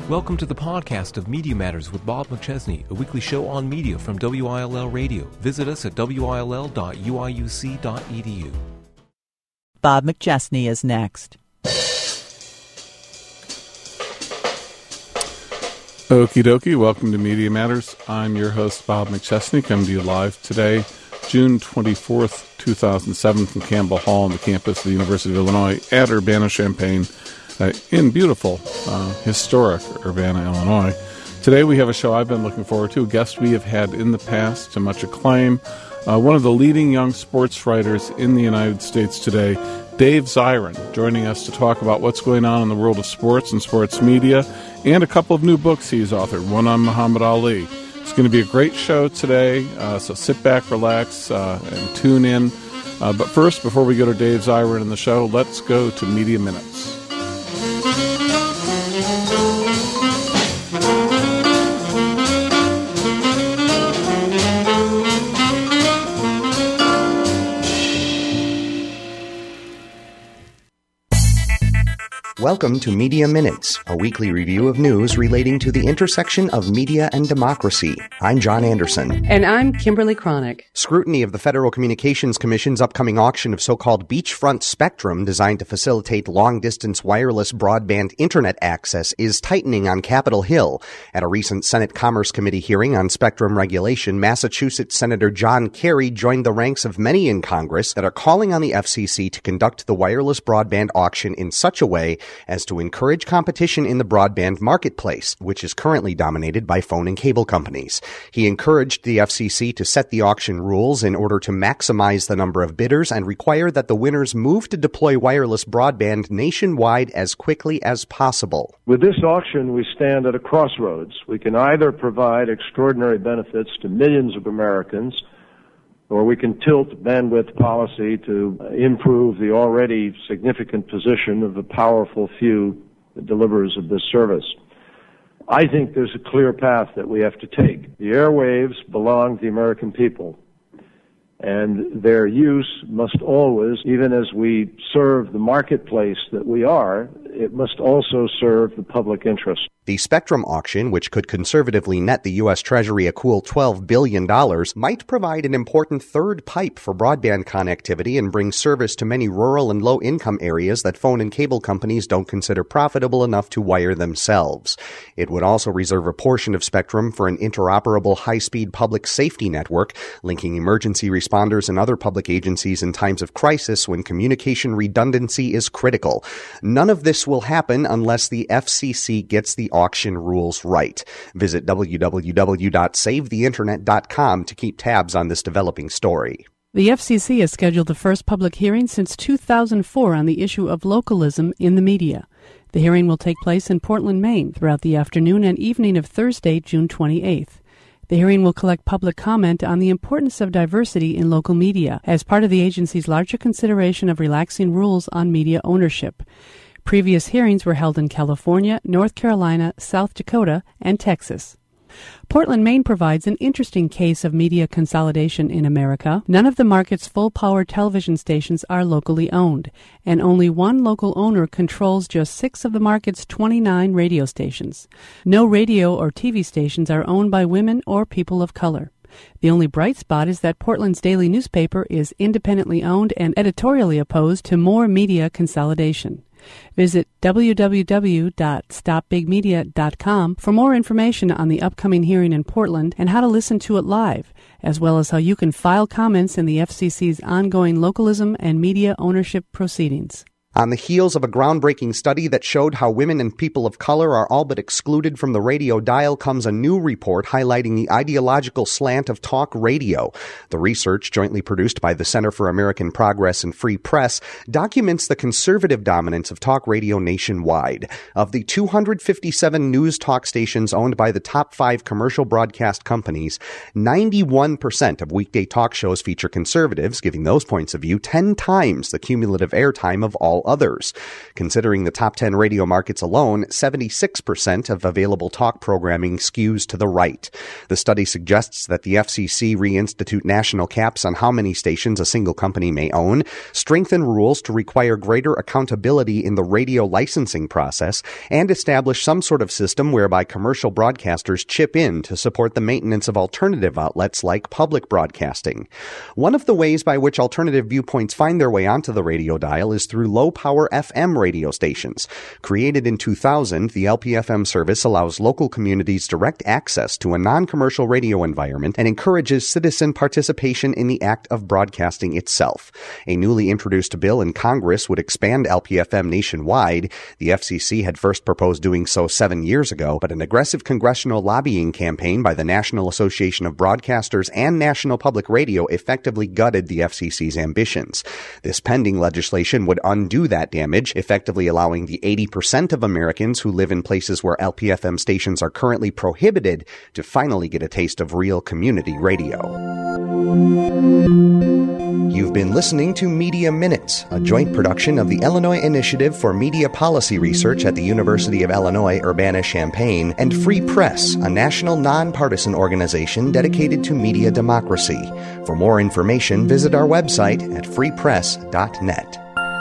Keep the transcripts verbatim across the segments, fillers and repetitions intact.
Welcome to the podcast of Media Matters with Bob McChesney, a weekly show on media from W I L L Radio. Visit us at w i l l dot u i u c dot e d u. Bob McChesney is next. Okie dokie, welcome to Media Matters. I'm your host, Bob McChesney, coming to you live today, June twenty-fourth, two thousand seven, from Campbell Hall on the campus of the University of Illinois at Urbana-Champaign uh, in beautiful, uh, historic Urbana, Illinois. Today we have a show I've been looking forward to, a guest we have had in the past to much acclaim, uh, one of the leading young sports writers in the United States today, Dave Zirin, joining us to talk about what's going on in the world of sports and sports media, and a couple of new books he's authored, one on Muhammad Ali. It's going to be a great show today, uh, so sit back, relax, uh, and tune in. Uh, but first, before we go to Dave Zirin in the show, let's go to Media Minutes. Welcome to Media Minutes, a weekly review of news relating to the intersection of media and democracy. I'm John Anderson. And I'm Kimberly Cronick. Scrutiny of the Federal Communications Commission's upcoming auction of so-called beachfront spectrum designed to facilitate long-distance wireless broadband internet access is tightening on Capitol Hill. At a recent Senate Commerce Committee hearing on spectrum regulation, Massachusetts Senator John Kerry joined the ranks of many in Congress that are calling on the F C C to conduct the wireless broadband auction in such a way as to encourage competition in the broadband marketplace, which is currently dominated by phone and cable companies. He encouraged the F C C to set the auction rules in order to maximize the number of bidders and require that the winners move to deploy wireless broadband nationwide as quickly as possible. With this auction, we stand at a crossroads. We can either provide extraordinary benefits to millions of Americans, or we can tilt bandwidth policy to improve the already significant position of the powerful few deliverers of this service. I think there's a clear path that we have to take. The airwaves belong to the American people, and their use must always, even as we serve the marketplace that we are, it must also serve the public interest. The spectrum auction, which could conservatively net the U S Treasury a cool twelve billion dollars, might provide an important third pipe for broadband connectivity and bring service to many rural and low-income areas that phone and cable companies don't consider profitable enough to wire themselves. It would also reserve a portion of spectrum for an interoperable high-speed public safety network, linking emergency responders and other public agencies in times of crisis when communication redundancy is critical. None of this will happen unless the F C C gets the auction rules right. Visit w w w dot save the internet dot com to keep tabs on this developing story. The F C C has scheduled the first public hearing since two thousand four on the issue of localism in the media. The hearing will take place in Portland, Maine, throughout the afternoon and evening of Thursday, June twenty-eighth. The hearing will collect public comment on the importance of diversity in local media as part of the agency's larger consideration of relaxing rules on media ownership. Previous hearings were held in California, North Carolina, South Dakota, and Texas. Portland, Maine provides an interesting case of media consolidation in America. None of the market's full-power television stations are locally owned, and only one local owner controls just six of the market's twenty-nine radio stations. No radio or T V stations are owned by women or people of color. The only bright spot is that Portland's daily newspaper is independently owned and editorially opposed to more media consolidation. Visit w w w dot stop big media dot com for more information on the upcoming hearing in Portland and how to listen to it live, as well as how you can file comments in the F C C's ongoing localism and media ownership proceedings. On the heels of a groundbreaking study that showed how women and people of color are all but excluded from the radio dial comes a new report highlighting the ideological slant of talk radio. The research, jointly produced by the Center for American Progress and Free Press, documents the conservative dominance of talk radio nationwide. Of the two hundred fifty-seven news talk stations owned by the top five commercial broadcast companies, ninety-one percent of weekday talk shows feature conservatives, giving those points of view ten times the cumulative airtime of all all others. Considering the top ten radio markets alone, seventy-six percent of available talk programming skews to the right. The study suggests that the F C C reinstitute national caps on how many stations a single company may own, strengthen rules to require greater accountability in the radio licensing process, and establish some sort of system whereby commercial broadcasters chip in to support the maintenance of alternative outlets like public broadcasting. One of the ways by which alternative viewpoints find their way onto the radio dial is through low-power F M radio stations. Created in two thousand, the L P F M service allows local communities direct access to a non-commercial radio environment and encourages citizen participation in the act of broadcasting itself. A newly introduced bill in Congress would expand L P F M nationwide. The F C C had first proposed doing so seven years ago, but an aggressive congressional lobbying campaign by the National Association of Broadcasters and National Public Radio effectively gutted the F C C's ambitions. This pending legislation would undo that damage, effectively allowing the eighty percent of Americans who live in places where L P F M stations are currently prohibited to finally get a taste of real community radio. You've been listening to Media Minutes, a joint production of the Illinois Initiative for Media Policy Research at the University of Illinois Urbana-Champaign and Free Press, a national nonpartisan organization dedicated to media democracy. For more information, visit our website at free press dot net.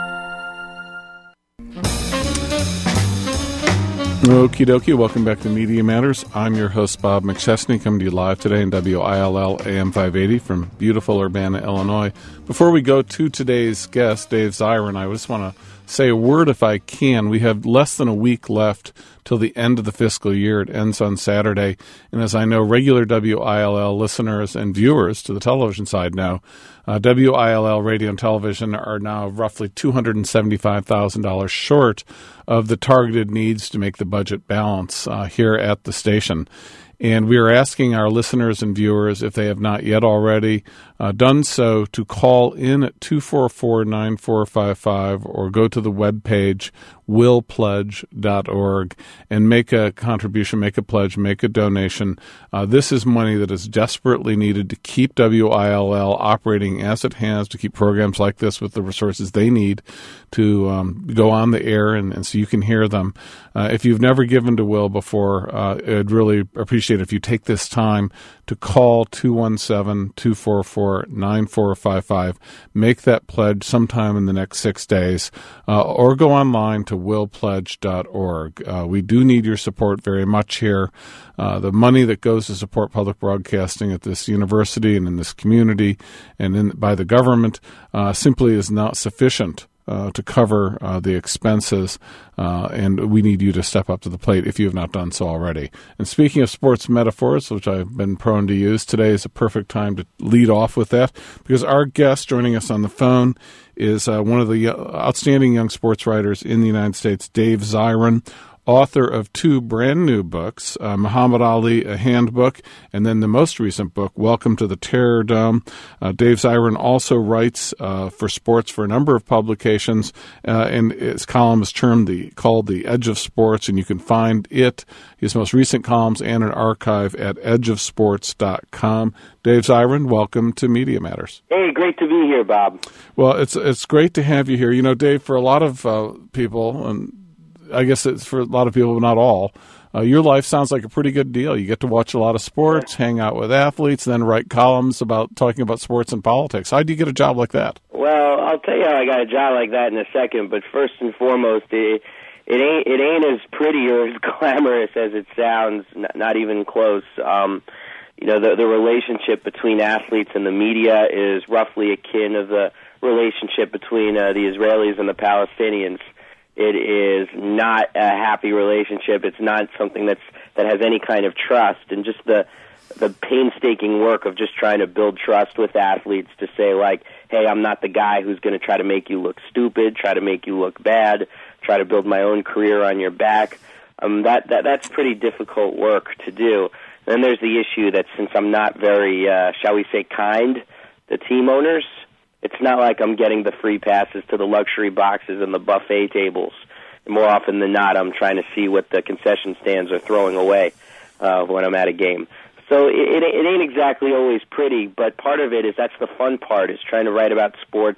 Okie dokie, welcome back to Media Matters. I'm your host, Bob McChesney, coming to you live today in W I L L A M five eighty from beautiful Urbana, Illinois. Before we go to today's guest, Dave Zirin, I just want to say a word if I can. We have less than a week left till the end of the fiscal year. It ends on Saturday. And as I know, regular W I L L listeners and viewers to the television side know, uh, W I L L radio and television are now roughly two hundred seventy-five thousand dollars short of the targeted needs to make the budget balance uh, here at the station. And we are asking our listeners and viewers, if they have not yet already uh, done so, to call in at two four four, nine four five five or go to the webpage will pledge dot org and make a contribution, make a pledge, make a donation. Uh, this is money that is desperately needed to keep W I L L operating as it has, to keep programs like this with the resources they need to um, go on the air and, and so you can hear them. Uh, if you've never given to Will before, uh, I'd really appreciate it if you take this time to call two one seven, two four four, nine four five five. Make that pledge sometime in the next six days, uh, or go online to will pledge dot org. Uh, we do need your support very much here. Uh, the money that goes to support public broadcasting at this university and in this community and in, by the government uh, simply is not sufficient Uh, to cover uh, the expenses, uh, and we need you to step up to the plate if you have not done so already. And speaking of sports metaphors, which I've been prone to use, today is a perfect time to lead off with that, because our guest joining us on the phone is uh, one of the outstanding young sports writers in the United States, Dave Zirin, author of two brand new books, uh, Muhammad Ali, A Handbook, and then the most recent book, Welcome to the Terror Dome. Uh, Dave Zirin also writes uh, for sports for a number of publications, uh, and his column is termed the, called The Edge of Sports, and you can find it, his most recent columns, and an archive at edge of sports dot com. Dave Zirin, welcome to Media Matters. Hey, great to be here, Bob. Well, it's it's great to have you here. You know, Dave, for a lot of uh, people, and I guess it's for a lot of people, but not all, uh, your life sounds like a pretty good deal. You get to watch a lot of sports, hang out with athletes, then write columns about talking about sports and politics. How do you get a job like that? Well, I'll tell you how I got a job like that in a second, but first and foremost, it, it ain't it ain't as pretty or as glamorous as it sounds, not, not even close. Um, you know, the, the relationship between athletes and the media is roughly akin of the relationship between uh, the Israelis and the Palestinians. It is not a happy relationship. It's not something that's that has any kind of trust, and just the the painstaking work of just trying to build trust with athletes to say, like, hey, I'm not the guy who's going to try to make you look stupid, try to make you look bad, try to build my own career on your back. Um, that, that that's pretty difficult work to do. Then there's the issue that since I'm not very, uh, shall we say, kind to team owners, it's not like I'm getting the free passes to the luxury boxes and the buffet tables. More often than not, I'm trying to see what the concession stands are throwing away uh, when I'm at a game. So it, it ain't exactly always pretty, but part of it is that's the fun part, is trying to write about sports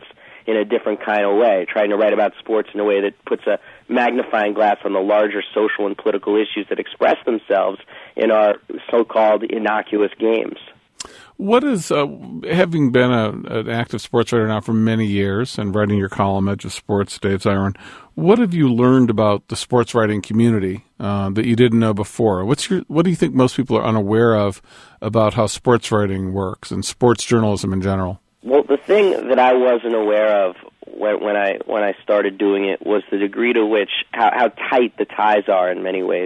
in a different kind of way, trying to write about sports in a way that puts a magnifying glass on the larger social and political issues that express themselves in our so-called innocuous games. What is, uh, having been a, an active sports writer now for many years and writing your column, Edge of Sports, Dave Zirin, what have you learned about the sports writing community uh, that you didn't know before? What's your, what do you think most people are unaware of about how sports writing works and sports journalism in general? Well, the thing that I wasn't aware of when, when I when I started doing it was the degree to which, how, how tight the ties are in many ways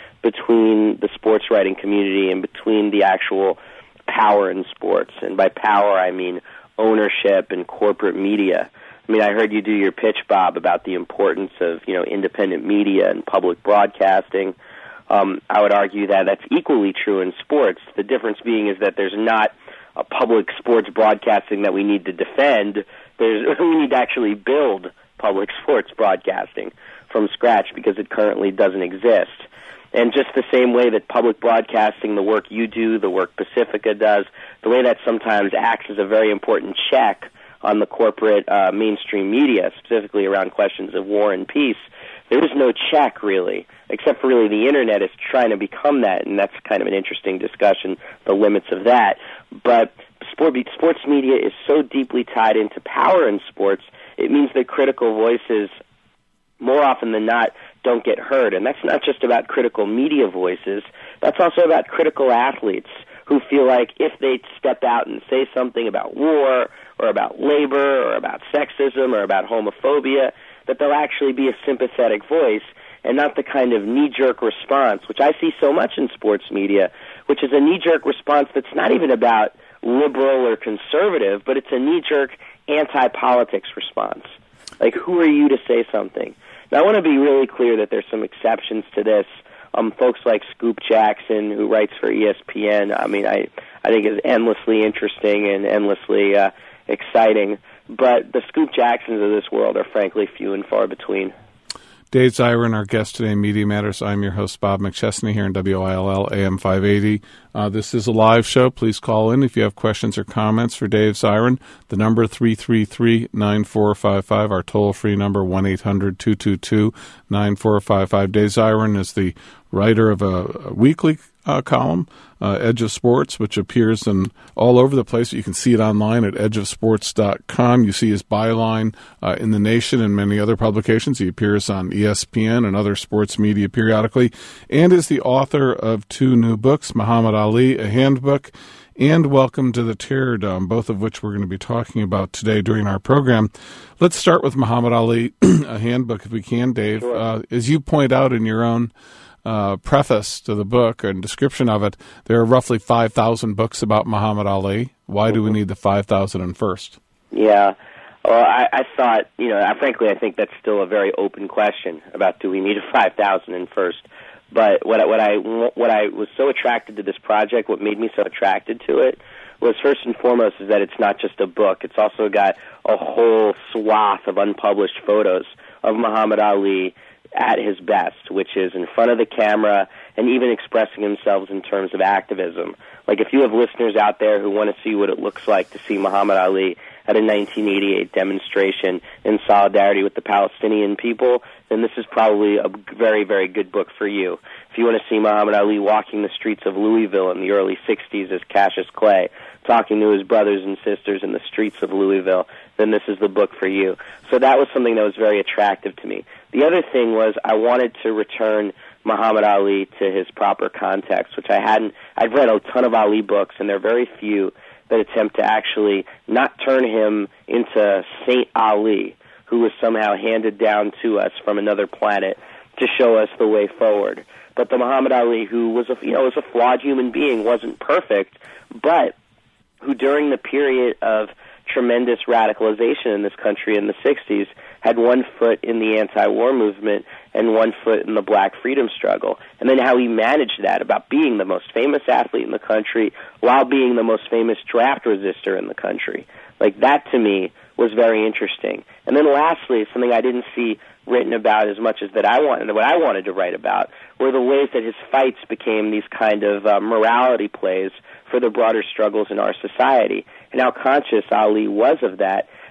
between the sports writing community and between the actual power in sports. And by power, I mean ownership and corporate media. I mean, I heard you do your pitch, Bob, about the importance of, you know, independent media and public broadcasting. Um, I would argue that that's equally true in sports. The difference being is that there's not a public sports broadcasting that we need to defend. There's, we need to actually build public sports broadcasting from scratch because it currently doesn't exist. And just the same way that public broadcasting, the work you do, the work Pacifica does, the way that sometimes acts as a very important check on the corporate uh, mainstream media, specifically around questions of war and peace, there is no check, really, except for really the Internet is trying to become that, and that's kind of an interesting discussion, the limits of that. But sport, sports media is so deeply tied into power in sports, it means that critical voices, more often than not, don't get heard. And that's not just about critical media voices. That's also about critical athletes who feel like if they step out and say something about war or about labor or about sexism or about homophobia, that they'll actually be a sympathetic voice and not the kind of knee-jerk response, which I see so much in sports media, which is a knee-jerk response that's not even about liberal or conservative, but it's a knee-jerk anti-politics response. Like, who are you to say something? Now, I want to be really clear that there's some exceptions to this. Um, folks like Scoop Jackson, who writes for E S P N, I mean, I, I think is endlessly interesting and endlessly uh, exciting. But the Scoop Jacksons of this world are, frankly, few and far between. Dave Zirin, our guest today in Media Matters. I'm your host, Bob McChesney, here in W I L L A M five eighty. Uh, this is a live show. Please call in if you have questions or comments for Dave Zirin. The number three three three, nine four five five, our toll-free number one eight hundred, two two two, nine four five five. Dave Zirin is the writer of a, a weekly uh, column, uh, Edge of Sports, which appears in all over the place. You can see it online at edge of sports dot com. You see his byline uh, in The Nation and many other publications. He appears on E S P N and other sports media periodically, and is the author of two new books, Muhammad Ali, A Handbook, and Welcome to the Terror Dome, both of which we're going to be talking about today during our program. Let's start with Muhammad Ali, A Handbook, if we can, Dave. Sure. Uh, as you point out in your own Uh, preface to the book and description of it, there are roughly five thousand books about Muhammad Ali. Why do we need the five thousand and first? Yeah. Well, I, I thought, you know, I, frankly, I think that's still a very open question about do we need a five thousand and first. But what, I- what, I, what I was so attracted to this project, what made me so attracted to it, was first and foremost is that it's not just a book. It's also got a whole swath of unpublished photos of Muhammad Ali at his best, which is in front of the camera and even expressing themselves in terms of activism. Like if you have listeners out there who want to see what it looks like to see Muhammad Ali at a nineteen eighty-eight demonstration in solidarity with the Palestinian people, then this is probably a very, very good book for you. If you want to see Muhammad Ali walking the streets of Louisville in the early sixties as Cassius Clay, talking to his brothers and sisters in the streets of Louisville, then this is the book for you. So that was something that was very attractive to me. The other thing was I wanted to return Muhammad Ali to his proper context, which I hadn't. I've read a ton of Ali books, and there are very few that attempt to actually not turn him into Saint Ali, who was somehow handed down to us from another planet to show us the way forward. But the Muhammad Ali who was a, you know, was a flawed human being, wasn't perfect, but who during the period of tremendous radicalization in this country in the sixties had one foot in the anti-war movement and one foot in the black freedom struggle. And then how he managed that about being the most famous athlete in the country while being the most famous draft resistor in the country. Like that to me was very interesting. And then lastly, something I didn't see written about as much as that I wanted, what I wanted to write about, were the ways that his fights became these kind of uh, morality plays for the broader struggles in our society, and how conscious Ali was of that,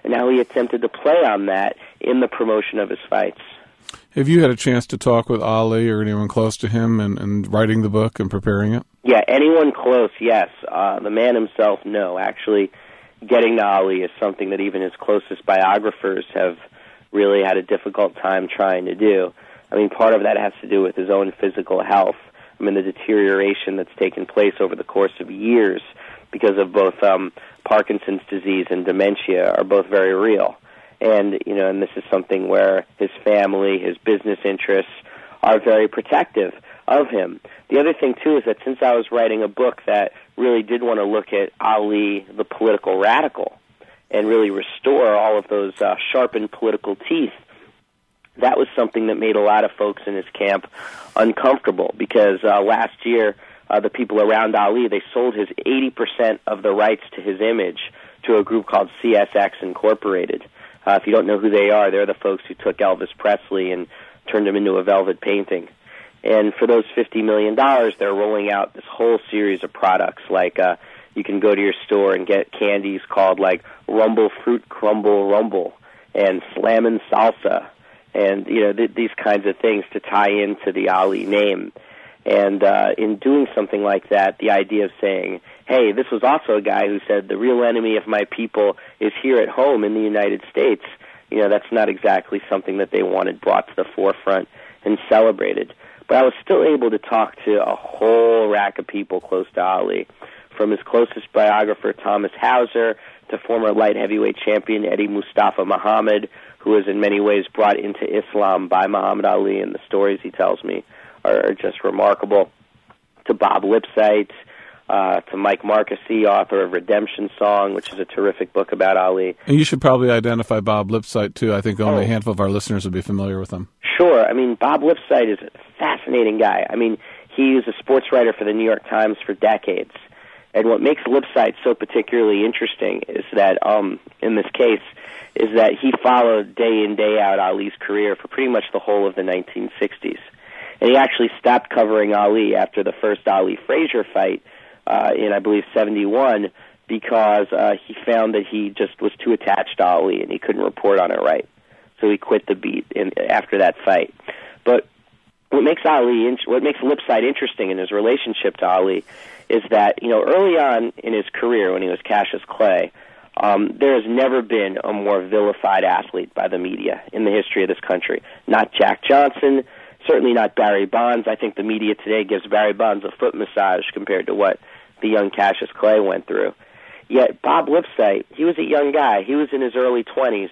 and how he attempted to play on that in the promotion of his fights. Have you had a chance to talk with Ali or anyone close to him and, and writing the book and preparing it? Yeah, anyone close, yes. Uh, the man himself, no. Actually, getting to Ali is something that even his closest biographers have really had a difficult time trying to do. I mean, part of that has to do with his own physical health. I mean, the deterioration that's taken place over the course of years because of both um, Parkinson's disease and dementia are both very real. And, you know, and this is something where his family, his business interests are very protective of him. The other thing, too, is that since I was writing a book that really did want to look at Ali, the political radical, and really restore all of those uh, sharpened political teeth, that was something that made a lot of folks in his camp uncomfortable because uh, last year uh, the people around Ali, they sold his eighty percent of the rights to his image to a group called C S X Incorporated. Uh, if you don't know who they are, they're the folks who took Elvis Presley and turned him into a velvet painting. And for those fifty million dollars, they're rolling out this whole series of products. Like uh, you can go to your store and get candies called like Rumble Fruit Crumble Rumble and Slammin' Salsa, and you know th- these kinds of things to tie into the Ali name. And uh, in doing something like that, the idea of saying, hey, this was also a guy who said the real enemy of my people is here at home in the United States, you know, that's not exactly something that they wanted brought to the forefront and celebrated. But I was still able to talk to a whole rack of people close to Ali, from his closest biographer, Thomas Hauser, to former light heavyweight champion Eddie Mustafa Muhammad, who was in many ways brought into Islam by Muhammad Ali, and the stories he tells me are just remarkable, to Bob Lipsyte, uh, to Mike Marquesi, author of Redemption Song, which is a terrific book about Ali. And you should probably identify Bob Lipsyte, too. I think only oh. a handful of our listeners would be familiar with him. Sure. I mean, Bob Lipsyte is a fascinating guy. I mean, he was a sports writer for the New York Times for decades. And what makes Lipsyte so particularly interesting is that, um, in this case, is that he followed day in, day out Ali's career for pretty much the whole of the nineteen sixties. And he actually stopped covering Ali after the first Ali-Frazier fight uh, in, I believe, seventy-one, because uh, he found that he just was too attached to Ali and he couldn't report on it right. So he quit the beat in, after that fight. But what makes Ali, what makes Lipsyte interesting in his relationship to Ali is that, you know, early on in his career when he was Cassius Clay, um, there has never been a more vilified athlete by the media in the history of this country. Not Jack Johnson, certainly not Barry Bonds. I think the media today gives Barry Bonds a foot massage compared to what the young Cassius Clay went through. Yet Bob Lipsyte, he was a young guy. He was in his early twenties,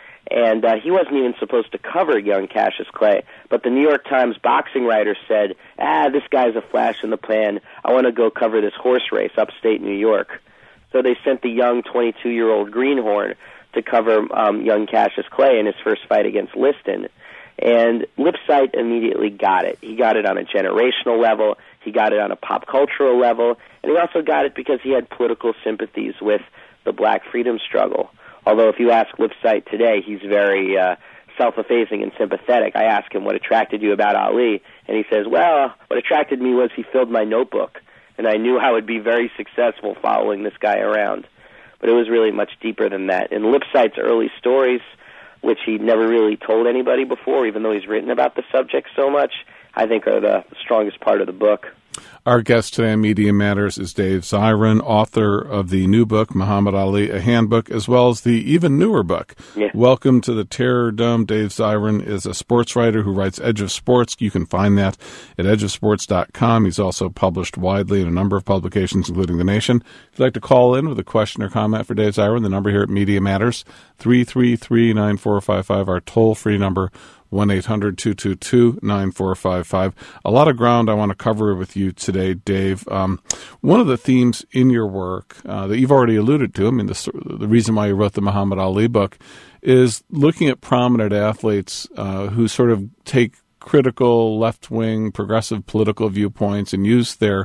and uh, he wasn't even supposed to cover young Cassius Clay. But the New York Times boxing writer said, ah, this guy's a flash in the pan. I want to go cover this horse race upstate New York. So they sent the young twenty-two-year-old Greenhorn to cover um, young Cassius Clay in his first fight against Liston. And Lipsyte immediately got it. He got it on a generational level. He got it on a pop cultural level. And he also got it because he had political sympathies with the black freedom struggle. Although if you ask Lipsyte today, he's very uh, self-effacing and sympathetic. I ask him what attracted you about Ali, and he says, well, what attracted me was he filled my notebook, and I knew I would be very successful following this guy around. But it was really much deeper than that. In Lipsyte's early stories, which he never really told anybody before, even though he's written about the subject so much, I think are the strongest part of the book. Our guest today on Media Matters is Dave Zirin, author of the new book, Muhammad Ali, a handbook, as well as the even newer book. Yeah. Welcome to the Terror Dome. Dave Zirin is a sports writer who writes Edge of Sports. You can find that at edge of sports dot com. He's also published widely in a number of publications, including The Nation. If you'd like to call in with a question or comment for Dave Zirin, the number here at Media Matters, three three three, nine four five five, our toll-free number, one eight hundred, two two two, nine four five five. A lot of ground I want to cover with you today, Dave. Um, one of the themes in your work uh, that you've already alluded to, I mean, the, the reason why you wrote the Muhammad Ali book, is looking at prominent athletes uh, who sort of take critical, left-wing, progressive political viewpoints and use their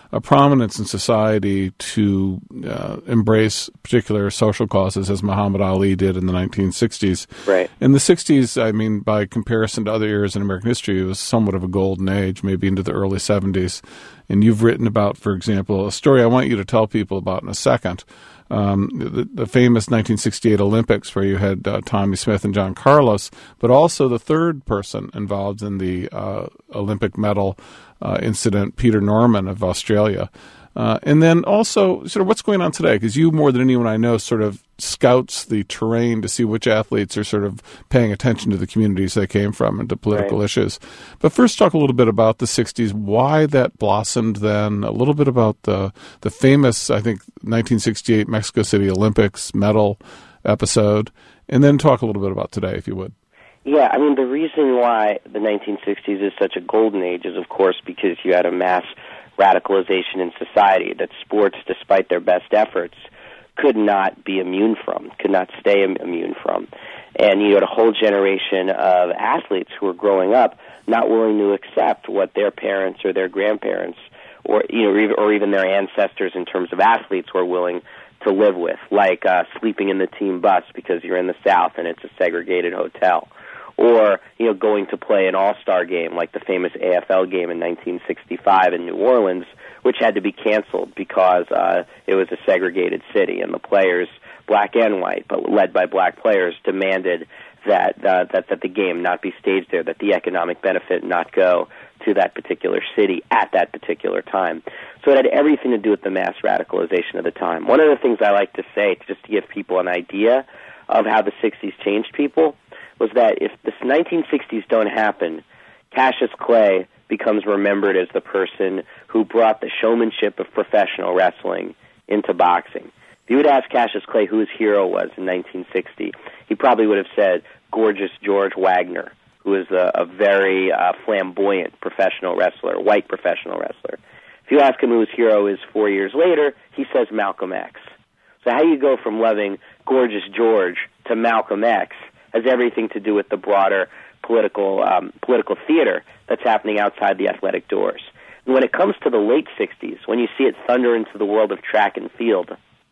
a prominence in society to uh, embrace particular social causes, as Muhammad Ali did in the nineteen sixties. Right. In the sixties, I mean, by comparison to other eras in American history, it was somewhat of a golden age, maybe into the early seventies. And you've written about, for example, a story I want you to tell people about in a second. Um, the, the famous nineteen sixty-eight Olympics, where you had uh, Tommie Smith and John Carlos, but also the third person involved in the uh, Olympic medal uh, incident, Peter Norman of Australia. Uh, and then also, sort of what's going on today, because you, more than anyone I know, sort of scouts the terrain to see which athletes are sort of paying attention to the communities they came from and to political right. issues. But first, talk a little bit about the sixties, why that blossomed then, a little bit about the the famous, I think, nineteen sixty-eight Mexico City Olympics medal episode, and then talk a little bit about today, if you would. Yeah, I mean, the reason why the nineteen sixties is such a golden age is, of course, because you had a mass radicalization in society that sports, despite their best efforts, could not be immune from, could not stay immune from. And you had a whole generation of athletes who were growing up not willing to accept what their parents or their grandparents or, you know, or even their ancestors in terms of athletes were willing to live with, like uh, sleeping in the team bus because you're in the South and it's a segregated hotel. Or, you know, going to play an all-star game like the famous A F L game in nineteen sixty-five in New Orleans, which had to be canceled because uh, it was a segregated city, and the players, black and white, but led by black players, demanded that uh, that that the game not be staged there, that the economic benefit not go to that particular city at that particular time. So it had everything to do with the mass radicalization of the time. One of the things I like to say, just to give people an idea of how the sixties changed people, was that if the nineteen sixties don't happen, Cassius Clay becomes remembered as the person who brought the showmanship of professional wrestling into boxing. If you would ask Cassius Clay who his hero was in nineteen sixty, he probably would have said Gorgeous George Wagner, who is a, a very uh, flamboyant professional wrestler, white professional wrestler. If you ask him who his hero is four years later, he says Malcolm X. So how you go from loving Gorgeous George to Malcolm X has everything to do with the broader political um, political theater that's happening outside the athletic doors. And when it comes to the late sixties, when you see it thunder into the world of track and field,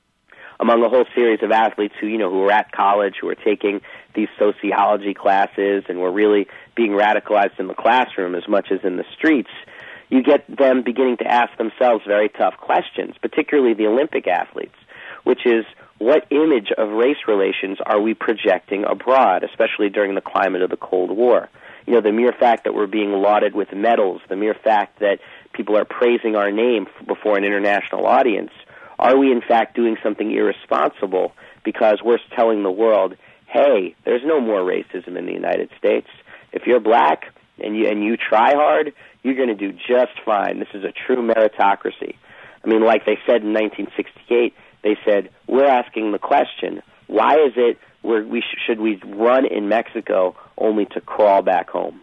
among a whole series of athletes who, you know, who were at college, who were taking these sociology classes and were really being radicalized in the classroom as much as in the streets, you get them beginning to ask themselves very tough questions, particularly the Olympic athletes, which is, what image of race relations are we projecting abroad, especially during the climate of the Cold War? You know, the mere fact that we're being lauded with medals, the mere fact that people are praising our name before an international audience, are we in fact doing something irresponsible because we're telling the world, hey, there's no more racism in the United States. If you're black and you, and you try hard, you're going to do just fine. This is a true meritocracy. I mean, like they said in nineteen sixty-eight, they said, we're asking the question, why is it we're, we sh- should we run in Mexico only to crawl back home?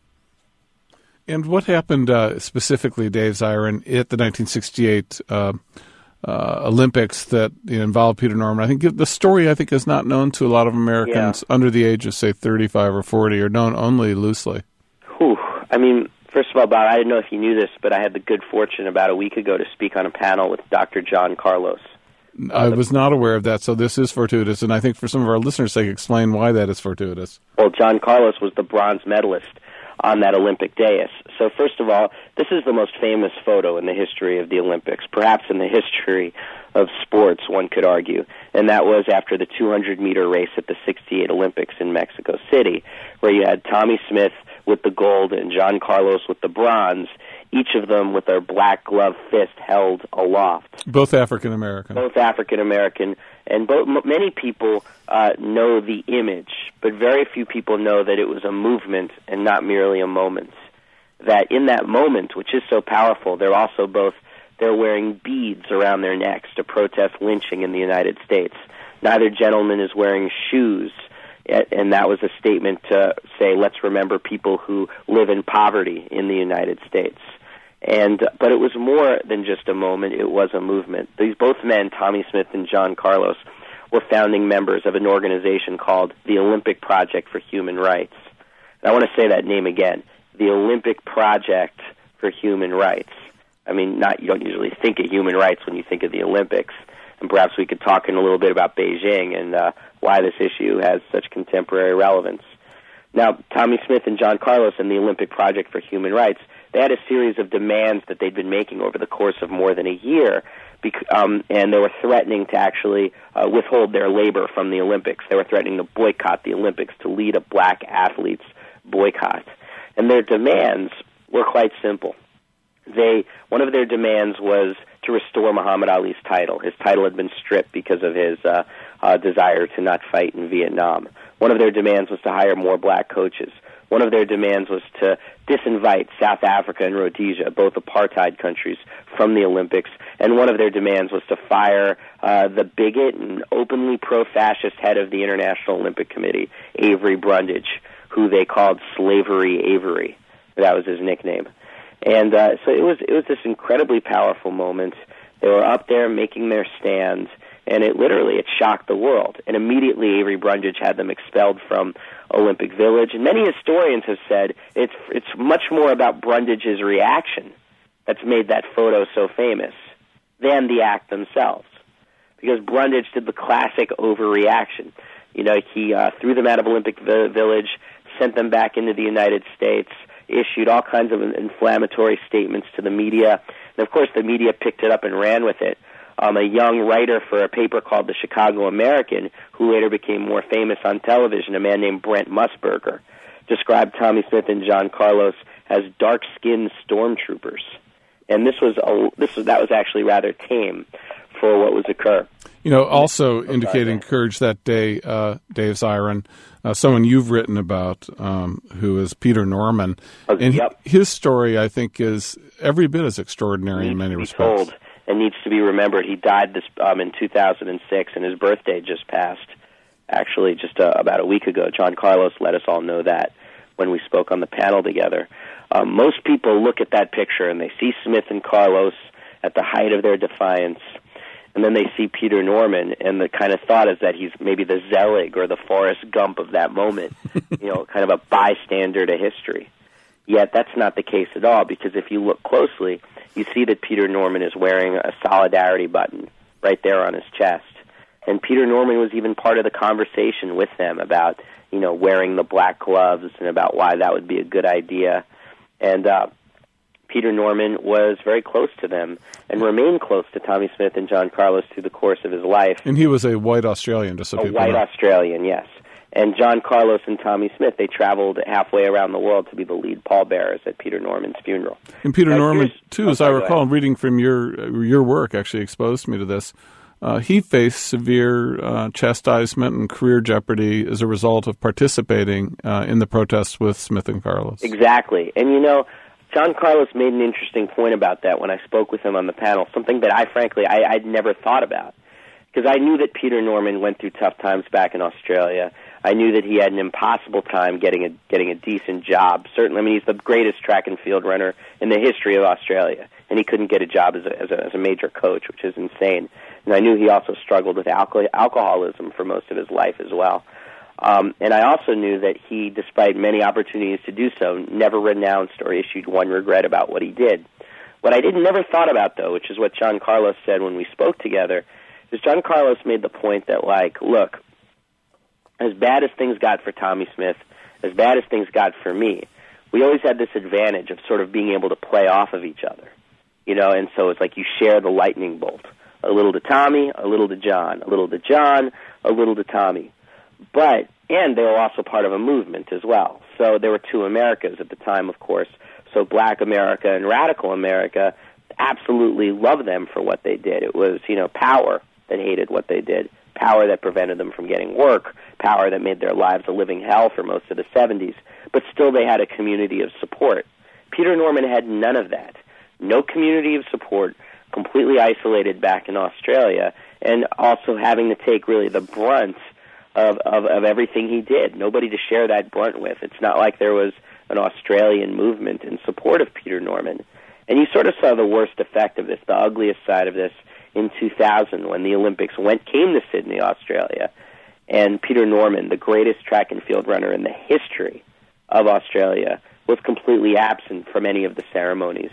And what happened uh, specifically, Dave Zirin, at the nineteen sixty-eight uh, uh, Olympics that you know, involved Peter Norman? I think the story, I think, is not known to a lot of Americans yeah. under the age of, say, thirty-five or forty, or known only loosely. Whew. I mean, first of all, Bob, I didn't know if you knew this, but I had the good fortune about a week ago to speak on a panel with Doctor John Carlos. I was not aware of that, so this is fortuitous, and I think for some of our listeners, they can explain why that is fortuitous. Well, John Carlos was the bronze medalist on that Olympic dais. So first of all, this is the most famous photo in the history of the Olympics, perhaps in the history of sports, one could argue, and that was after the two hundred meter race at the sixty-eight Olympics in Mexico City, where you had Tommie Smith with the gold and John Carlos with the bronze, each of them with their black glove fist held aloft. Both African American. Both African American, and both, many people uh, know the image, but very few people know that it was a movement and not merely a moment. That in that moment, which is so powerful, they're also both they're wearing beads around their necks to protest lynching in the United States. Neither gentleman is wearing shoes. And that was a statement to say, let's remember people who live in poverty in the United States. And but it was more than just a moment, it was a movement. These both men, Tommie Smith and John Carlos, were founding members of an organization called the Olympic Project for Human Rights. And I want to say that name again, the Olympic Project for Human Rights. I mean, not you don't usually think of human rights when you think of the Olympics. And perhaps we could talk in a little bit about Beijing and uh, why this issue has such contemporary relevance. Now, Tommie Smith and John Carlos and the Olympic Project for Human Rights, they had a series of demands that they'd been making over the course of more than a year, bec- um, and they were threatening to actually uh, withhold their labor from the Olympics. They were threatening to boycott the Olympics, to lead a black athletes' boycott. And their demands were quite simple. They one of their demands was to restore Muhammad Ali's title. His title had been stripped because of his uh, uh, desire to not fight in Vietnam. One of their demands was to hire more black coaches. One of their demands was to disinvite South Africa and Rhodesia, both apartheid countries, from the Olympics. And one of their demands was to fire uh, the bigot and openly pro-fascist head of the International Olympic Committee, Avery Brundage, who they called Slavery Avery. That was his nickname. And uh, so it was it was this incredibly powerful moment. They were up there making their stands, and it literally, it shocked the world. And immediately Avery Brundage had them expelled from Olympic Village. And many historians have said it's it's much more about Brundage's reaction that's made that photo so famous than the act themselves. Because Brundage did the classic overreaction. You know, he uh, threw them out of Olympic Village, sent them back into the United States, issued all kinds of inflammatory statements to the media. And, of course, the media picked it up and ran with it. Um, a young writer for a paper called the Chicago American, who later became more famous on television, a man named Brent Musburger, described Tommie Smith and John Carlos as dark-skinned stormtroopers. And this was a, this was that was actually rather tame for what was occur. You know, also indicating courage that day, uh, Dave Zirin, uh, someone you've written about, um, who is Peter Norman. Oh, and yep. his story, I think, is every bit as extraordinary needs in many to be respects. Told and needs to be remembered. He died this um, in two thousand six, and his birthday just passed, actually, just uh, about a week ago. John Carlos let us all know that when we spoke on the panel together. Um, most people look at that picture, and they see Smith and Carlos at the height of their defiance, and then they see Peter Norman, and the kind of thought is that he's maybe the Zelig or the Forrest Gump of that moment, you know, kind of a bystander to history. Yet that's not the case at all, because if you look closely, you see that Peter Norman is wearing a solidarity button right there on his chest. And Peter Norman was even part of the conversation with them about, you know, wearing the black gloves and about why that would be a good idea. And uh, Peter Norman was very close to them and remained close to Tommie Smith and John Carlos through the course of his life. And he was a white Australian, just so a people white know. Australian, yes. And John Carlos and Tommie Smith, they traveled halfway around the world to be the lead pallbearers at Peter Norman's funeral. And Peter now, Norman, too, as I sorry, recall, reading from your your work, actually exposed me to this. Uh, he faced severe uh, chastisement and career jeopardy as a result of participating uh, in the protests with Smith and Carlos. Exactly. And, you know, John Carlos made an interesting point about that when I spoke with him on the panel, something that I, frankly, I, I'd never thought about. Because I knew that Peter Norman went through tough times back in Australia. I knew that he had an impossible time getting a getting a decent job. Certainly, I mean, he's the greatest track and field runner in the history of Australia, and he couldn't get a job as a, as a, as a major coach, which is insane. And I knew he also struggled with alcohol, alcoholism for most of his life as well. Um, and I also knew that he, despite many opportunities to do so, never renounced or issued one regret about what he did. What I did never thought about, though, which is what John Carlos said when we spoke together, is John Carlos made the point that, like, look, as bad as things got for Tommie Smith, as bad as things got for me, we always had this advantage of sort of being able to play off of each other, you know, and so it's like you share the lightning bolt. A little to Tommie, a little to John, a little to John, a little to Tommie. But, and they were also part of a movement as well. So there were two Americas at the time, of course. So Black America and Radical America absolutely loved them for what they did. It was, you know, power that hated what they did, power that prevented them from getting work, power that made their lives a living hell for most of the seventies. But still they had a community of support. Peter Norman had none of that. No community of support, completely isolated back in Australia, and also having to take really the brunt of, of, of everything he did. Nobody to share that brunt with. It's not like there was an Australian movement in support of Peter Norman. And you sort of saw the worst effect of this, the ugliest side of this, in two thousand when the Olympics went came to Sydney, Australia, and Peter Norman, the greatest track and field runner in the history of Australia, was completely absent from any of the ceremonies,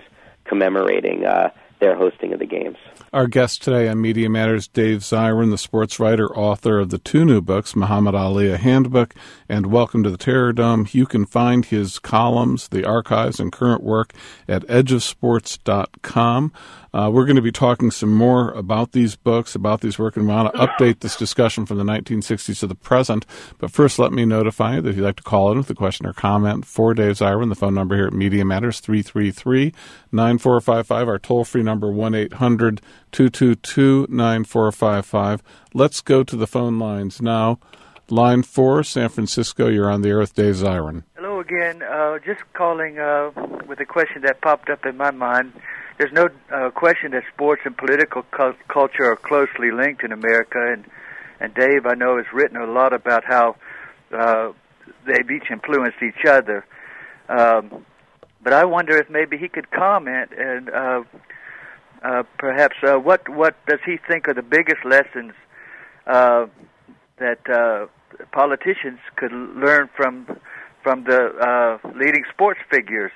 commemorating uh, their hosting of the games. Our guest today on Media Matters, Dave Zirin, the sports writer, author of the two new books, Muhammad Ali, A Handbook, and Welcome to the Terror Dome. You can find his columns, the archives, and current work at edge of sports dot com. Uh, we're going to be talking some more about these books, about these work, and we want to update this discussion from the nineteen sixties to the present. But first, let me notify you that if you'd like to call in with a question or comment for Dave Zirin, the phone number here at Media Matters, three three three, nine four five five, our toll-free number, one eight hundred, two two two, nine four five five. Let's go to the phone lines now. Line four, San Francisco, you're on the air with Dave Zirin. Hello again. Uh, just calling uh, with a question that popped up in my mind. There's no uh, question that sports and political cu- culture are closely linked in America, and, and Dave, I know, has written a lot about how uh, they've each influenced each other. Um, but I wonder if maybe he could comment and uh, uh, perhaps uh, what what does he think are the biggest lessons uh, that uh, politicians could learn from from the uh, leading sports figures?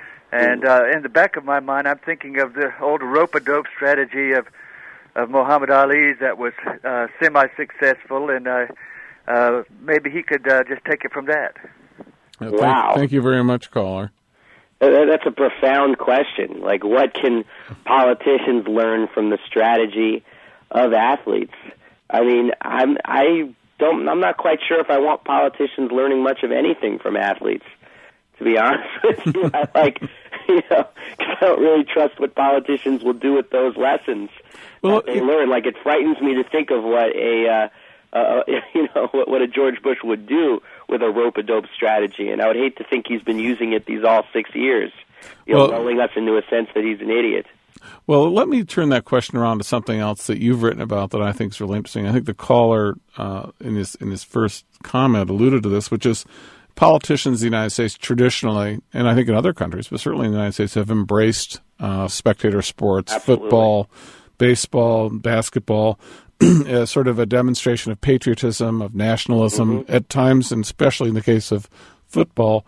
And uh, in the back of my mind, I'm thinking of the old rope-a-dope strategy of of Muhammad Ali's that was uh, semi-successful, and uh, uh, maybe he could uh, just take it from that. Uh, wow. Thank, thank you very much, caller. Uh, that's a profound question. Like, what can politicians learn from the strategy of athletes? I mean, I'm I don't I'm not quite sure if I want politicians learning much of anything from athletes. To be honest with you, I like, you know, cause I don't really trust what politicians will do with those lessons well, that they it, learn. Like, it frightens me to think of what a, uh, uh, you know, what, what a George Bush would do with a rope-a-dope strategy, and I would hate to think he's been using it these all six years, you know, well, lulling us into a sense that he's an idiot. Well, let me turn that question around to something else that you've written about that I think is really interesting. I think the caller uh, in his in his first comment alluded to this, which is politicians in the United States traditionally, and I think in other countries, but certainly in the United States, have embraced uh, spectator sports, Absolutely. football, baseball, basketball, as sort of a demonstration of patriotism, of nationalism, mm-hmm. at times, and especially in the case of football,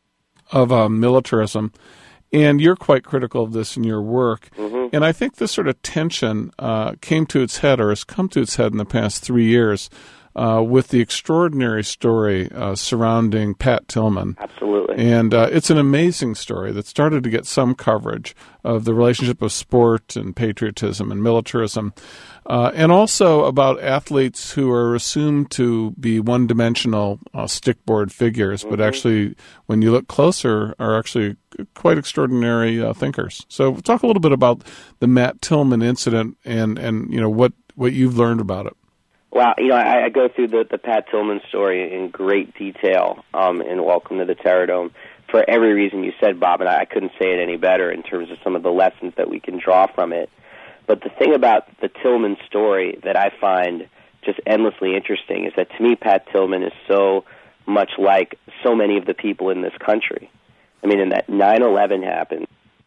of uh, militarism. And you're quite critical of this in your work. Mm-hmm. And I think this sort of tension uh, came to its head, or has come to its head in the past three years, Uh, with the extraordinary story uh, surrounding Pat Tillman. Absolutely. And uh, it's an amazing story that started to get some coverage of the relationship of sport and patriotism and militarism, uh, and also about athletes who are assumed to be one-dimensional uh, stickboard figures, mm-hmm. but actually, when you look closer, are actually quite extraordinary uh, thinkers. So talk a little bit about the Matt Tillman incident and, and you know what, what you've learned about it. Well, you know, I, I go through the, the Pat Tillman story in great detail um, in Welcome to the Terror Dome for every reason you said, Bob, and I, I couldn't say it any better in terms of some of the lessons that we can draw from it. But the thing about the Tillman story that I find just endlessly interesting is that, to me, Pat Tillman is so much like so many of the people in this country. I mean, in that nine eleven happened,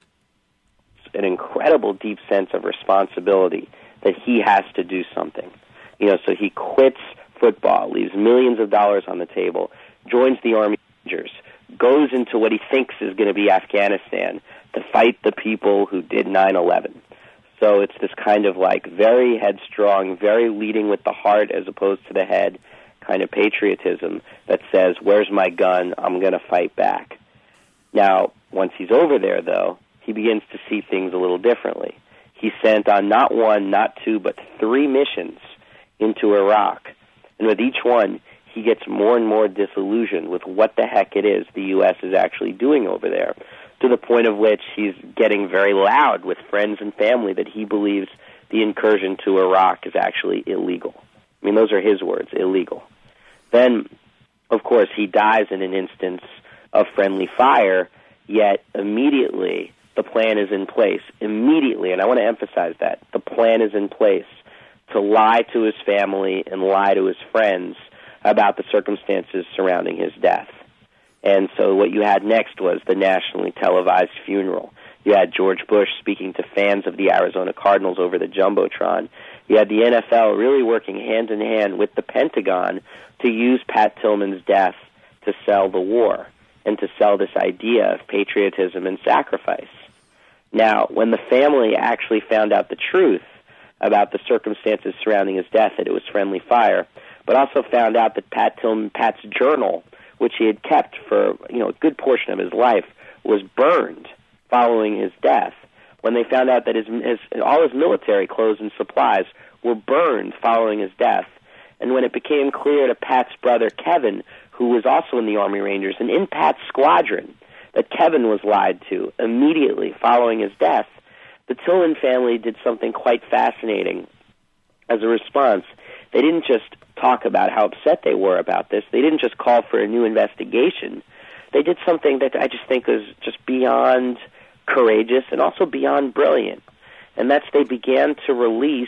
an incredible deep sense of responsibility that he has to do something. You know, so he quits football, leaves millions of dollars on the table, joins the Army Rangers, goes into what he thinks is going to be Afghanistan to fight the people who did nine eleven. So it's this kind of like very headstrong, very leading with the heart as opposed to the head kind of patriotism that says, where's my gun? I'm going to fight back. Now, once he's over there, though, he begins to see things a little differently. He's sent on not one, not two, but three missions into Iraq. And with each one, he gets more and more disillusioned with what the heck it is the U S is actually doing over there, to the point of which he's getting very loud with friends and family that he believes the incursion to Iraq is actually illegal. I mean, those are his words, illegal. Then, of course, he dies in an instance of friendly fire, yet immediately the plan is in place. Immediately, and I want to emphasize that, the plan is in place to lie to his family and lie to his friends about the circumstances surrounding his death. And so what you had next was the nationally televised funeral. You had George Bush speaking to fans of the Arizona Cardinals over the Jumbotron. You had the N F L really working hand in hand with the Pentagon to use Pat Tillman's death to sell the war and to sell this idea of patriotism and sacrifice. Now, when the family actually found out the truth about the circumstances surrounding his death, that it was friendly fire, but also found out that Pat Tillman, Pat's journal, which he had kept for you know a good portion of his life, was burned following his death. When they found out that his, his all his military clothes and supplies were burned following his death, and when it became clear to Pat's brother Kevin, who was also in the Army Rangers and in Pat's squadron, that Kevin was lied to immediately following his death, the Tillman family did something quite fascinating as a response. They didn't just talk about how upset they were about this. They didn't just call for a new investigation. They did something that I just think was just beyond courageous and also beyond brilliant, and that's they began to release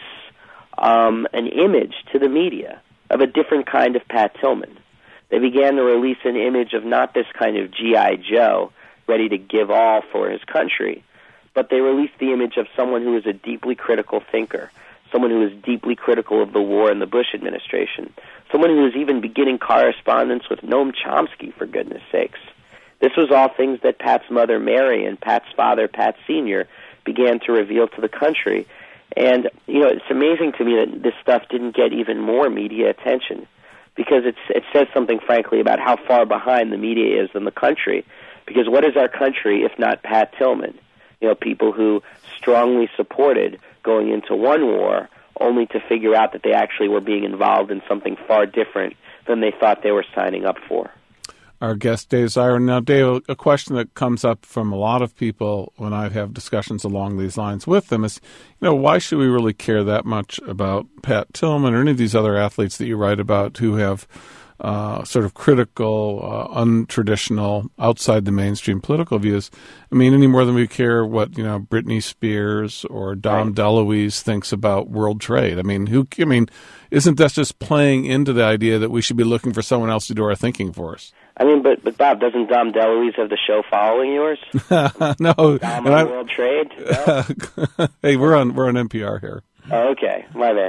um, an image to the media of a different kind of Pat Tillman. They began to release an image of not this kind of G I Joe ready to give all for his country, but they released the image of someone who is a deeply critical thinker, someone who is deeply critical of the war and the Bush administration, someone who is even beginning correspondence with Noam Chomsky, for goodness sakes. This was all things that Pat's mother, Mary, and Pat's father, Pat Senior, began to reveal to the country. And, you know, it's amazing to me that this stuff didn't get even more media attention, because it's, it says something, frankly, about how far behind the media is than the country. Because what is our country if not Pat Tillman? You know, people who strongly supported going into one war only to figure out that they actually were being involved in something far different than they thought they were signing up for. Our guest, Dave Zirin. Now, Dave, a question that comes up from a lot of people when I have discussions along these lines with them is, you know, why should we really care that much about Pat Tillman or any of these other athletes that you write about who have uh, sort of critical, uh, untraditional, outside the mainstream political views? I mean, any more than we care what, you know, Britney Spears or Dom right. DeLuise thinks about world trade. I mean, who? I mean, isn't that just playing into the idea that we should be looking for someone else to do our thinking for us? I mean, but but Bob, doesn't Dom DeLuise have the show following yours? No, Dom on World Trade. No? Hey, we're on we're on N P R here. Oh, okay, my bad.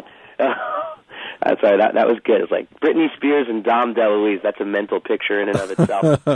I'm sorry, that that was good. It's like Britney Spears and Dom DeLuise. That's a mental picture in and of itself.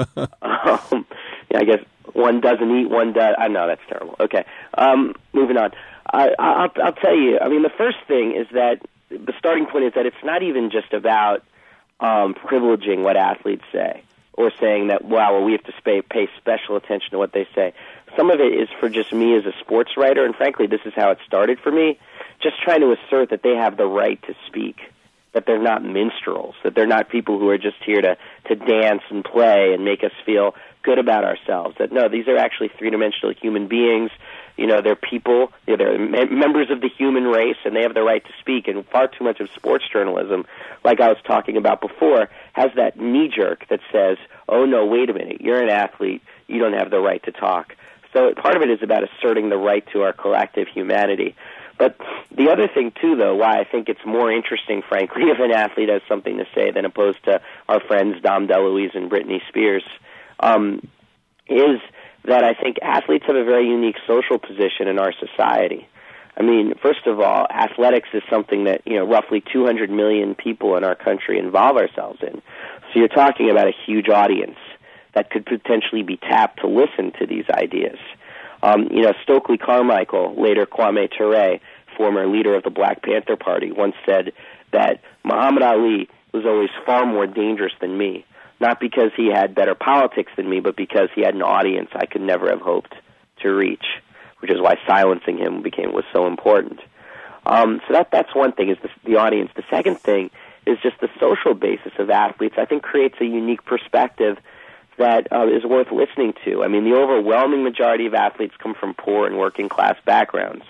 um, yeah, I guess one doesn't eat, one does. I know that's terrible. Okay, um, moving on. I, I'll I'll tell you. I mean, the first thing is that the starting point is that it's not even just about um, privileging what athletes say, or saying that, wow, well, we have to pay, pay special attention to what they say. Some of it is for just me as a sports writer, and frankly, this is how it started for me, just trying to assert that they have the right to speak, that they're not minstrels, that they're not people who are just here to, to dance and play and make us feel good about ourselves, that no, these are actually three-dimensional human beings. You know, they're people, you know, they're me- members of the human race, and they have the right to speak. And far too much of sports journalism, like I was talking about before, has that knee-jerk that says, oh, no, wait a minute, you're an athlete, you don't have the right to talk. So part of it is about asserting the right to our collective humanity. But the other thing, too, though, why I think it's more interesting, frankly, if an athlete has something to say than opposed to our friends Dom DeLuise and Britney Spears, um, is that I think athletes have a very unique social position in our society. I mean, first of all, athletics is something that, you know, roughly two hundred million people in our country involve ourselves in. So you're talking about a huge audience that could potentially be tapped to listen to these ideas. Um, you know, Stokely Carmichael, later Kwame Ture, former leader of the Black Panther Party, once said that Muhammad Ali was always far more dangerous than me, not because he had better politics than me, but because he had an audience I could never have hoped to reach, which is why silencing him became was so important. Um, so that that's one thing, is the, the audience. The second thing is just the social basis of athletes, I think, creates a unique perspective that uh, is worth listening to. I mean, the overwhelming majority of athletes come from poor and working-class backgrounds,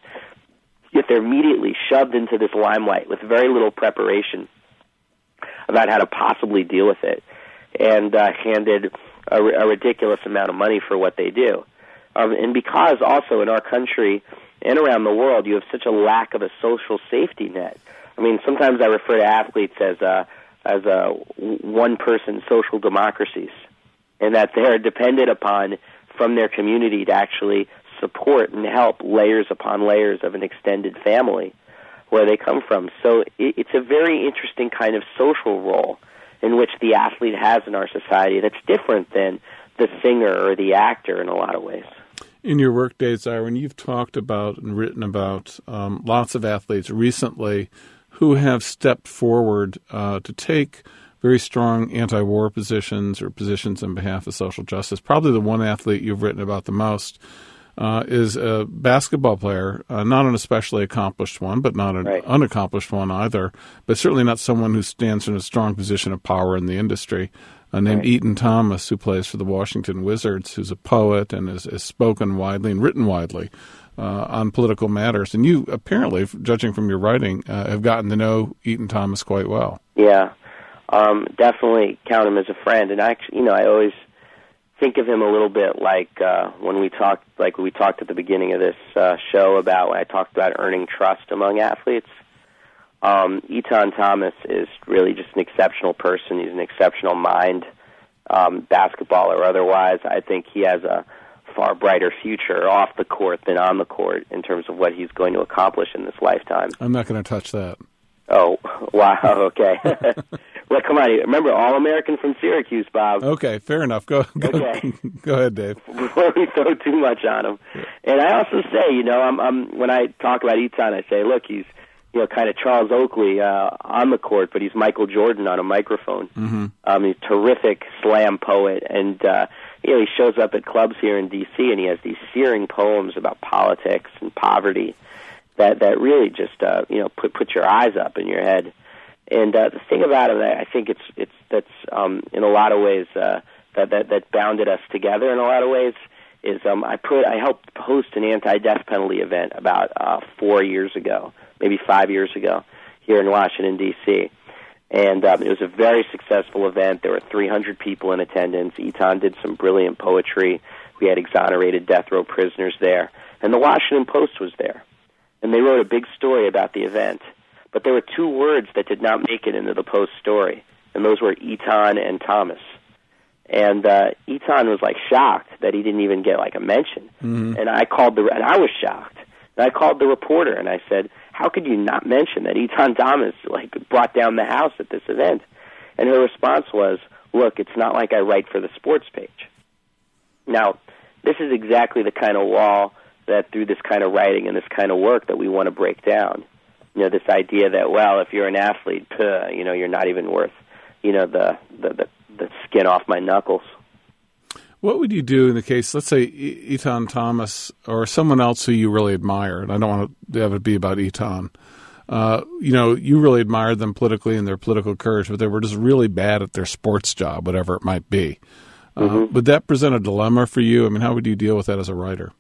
yet they're immediately shoved into this limelight with very little preparation about how to possibly deal with it, and uh, handed a, a ridiculous amount of money for what they do. Um, and because also in our country and around the world you have such a lack of a social safety net. I mean, sometimes I refer to athletes as a, as a one-person social democracies, and that they are dependent upon from their community to actually support and help layers upon layers of an extended family where they come from. So it, it's a very interesting kind of social role in which the athlete has in our society that's different than the singer or the actor in a lot of ways. In your work days, Irwin, you've talked about and written about um, lots of athletes recently who have stepped forward uh, to take very strong anti-war positions or positions on behalf of social justice. Probably the one athlete you've written about the most uh, is a basketball player, uh, not an especially accomplished one, but not an right. unaccomplished one either, but certainly not someone who stands in a strong position of power in the industry, uh, named right. Etan Thomas, who plays for the Washington Wizards, who's a poet and has, has spoken widely and written widely uh, on political matters. And you apparently, judging from your writing, uh, have gotten to know Etan Thomas quite well. Yeah. Um, definitely count him as a friend, and actually, you know, I always think of him a little bit like uh, when we talked, like we talked at the beginning of this uh, show about when I talked about earning trust among athletes. Um, Etan Thomas is really just an exceptional person. He's an exceptional mind, um, basketball or otherwise. I think he has a far brighter future off the court than on the court in terms of what he's going to accomplish in this lifetime. I'm not going to touch that. Oh, wow, okay. Well, come on. Remember, All-American from Syracuse, Bob. Okay, fair enough. Go, go, okay. Go ahead, Dave. Before we throw too much on him. And I also say, you know, I'm, I'm when I talk about Etan, I say, look, he's, you know, kind of Charles Oakley uh, on the court, but he's Michael Jordan on a microphone. Mm-hmm. Um, he's a terrific slam poet, and uh, you know, he shows up at clubs here in D C, and he has these searing poems about politics and poverty that that really just uh, you know put put your eyes up in your head. And uh, the thing about it, I think it's it's that's um, in a lot of ways uh, that, that that bounded us together. In a lot of ways, is um, I put I helped host an anti-death penalty event about uh, four years ago, maybe five years ago, here in Washington D C. And um, it was a very successful event. There were three hundred people in attendance. Etan did some brilliant poetry. We had exonerated death row prisoners there, and the Washington Post was there, and they wrote a big story about the event. But there were two words that did not make it into the Post story, and those were Etan and Thomas. And uh, Etan was like shocked that he didn't even get like a mention. Mm-hmm. And I called the and I was shocked. And I called the reporter and I said, "How could you not mention that Etan Thomas like brought down the house at this event?" And her response was, "Look, it's not like I write for the sports page." Now, this is exactly the kind of wall that through this kind of writing and this kind of work that we want to break down. You know, this idea that, well, if you're an athlete, puh, you know, you're not even worth, you know, the, the, the, the skin off my knuckles. What would you do in the case, let's say, Etan Thomas or someone else who you really admire, and I don't want to have it be about Etan, uh, you know, you really admired them politically and their political courage, but they were just really bad at their sports job, whatever it might be. Uh, mm-hmm. Would that present a dilemma for you? I mean, how would you deal with that as a writer?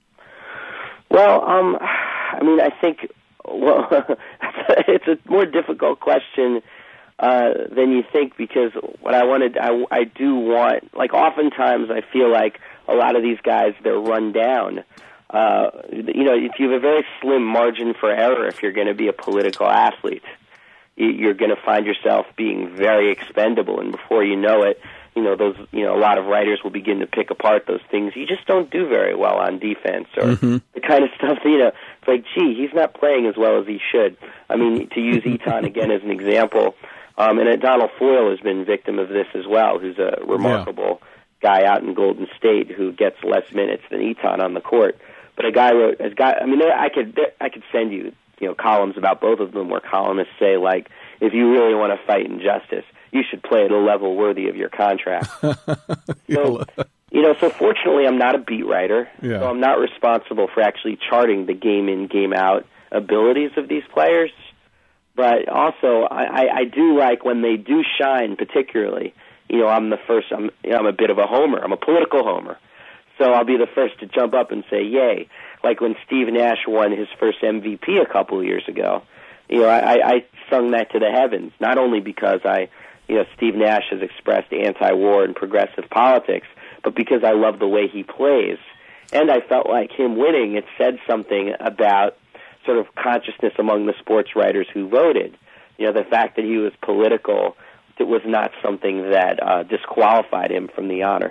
Well, um, I mean, I think... Well, it's a more difficult question uh, than you think, because what I wanted, I, I do want, like oftentimes I feel like a lot of these guys, they're run down. Uh, you know, if you have a very slim margin for error, if you're going to be a political athlete, you're going to find yourself being very expendable, and before you know it, you know, those, you know, a lot of writers will begin to pick apart those things you just don't do very well on defense, or mm-hmm. the kind of stuff that, you know, it's like, gee, he's not playing as well as he should. I mean, to use Etan again as an example, um, and Donald Foyle has been victim of this as well, who's a remarkable yeah. guy out in Golden State who gets less minutes than Etan on the court. But a guy wrote, as guy, I mean, I could, I could send you, you know, columns about both of them where columnists say, like, if you really want to fight injustice, you should play at a level worthy of your contract. So, you know, so fortunately I'm not a beat writer, yeah. so I'm not responsible for actually charting the game-in, game-out abilities of these players. But also, I, I, I do like when they do shine particularly. You know, I'm the first, I'm, you know, I'm a bit of a homer. I'm a political homer. So I'll be the first to jump up and say, yay. Like when Steve Nash won his first M V P a couple of years ago. You know, I, I sung that to the heavens, not only because I... You know, Steve Nash has expressed anti-war and progressive politics, but because I love the way he plays. And I felt like him winning, it said something about sort of consciousness among the sports writers who voted. You know, the fact that he was political, it was not something that uh, disqualified him from the honor.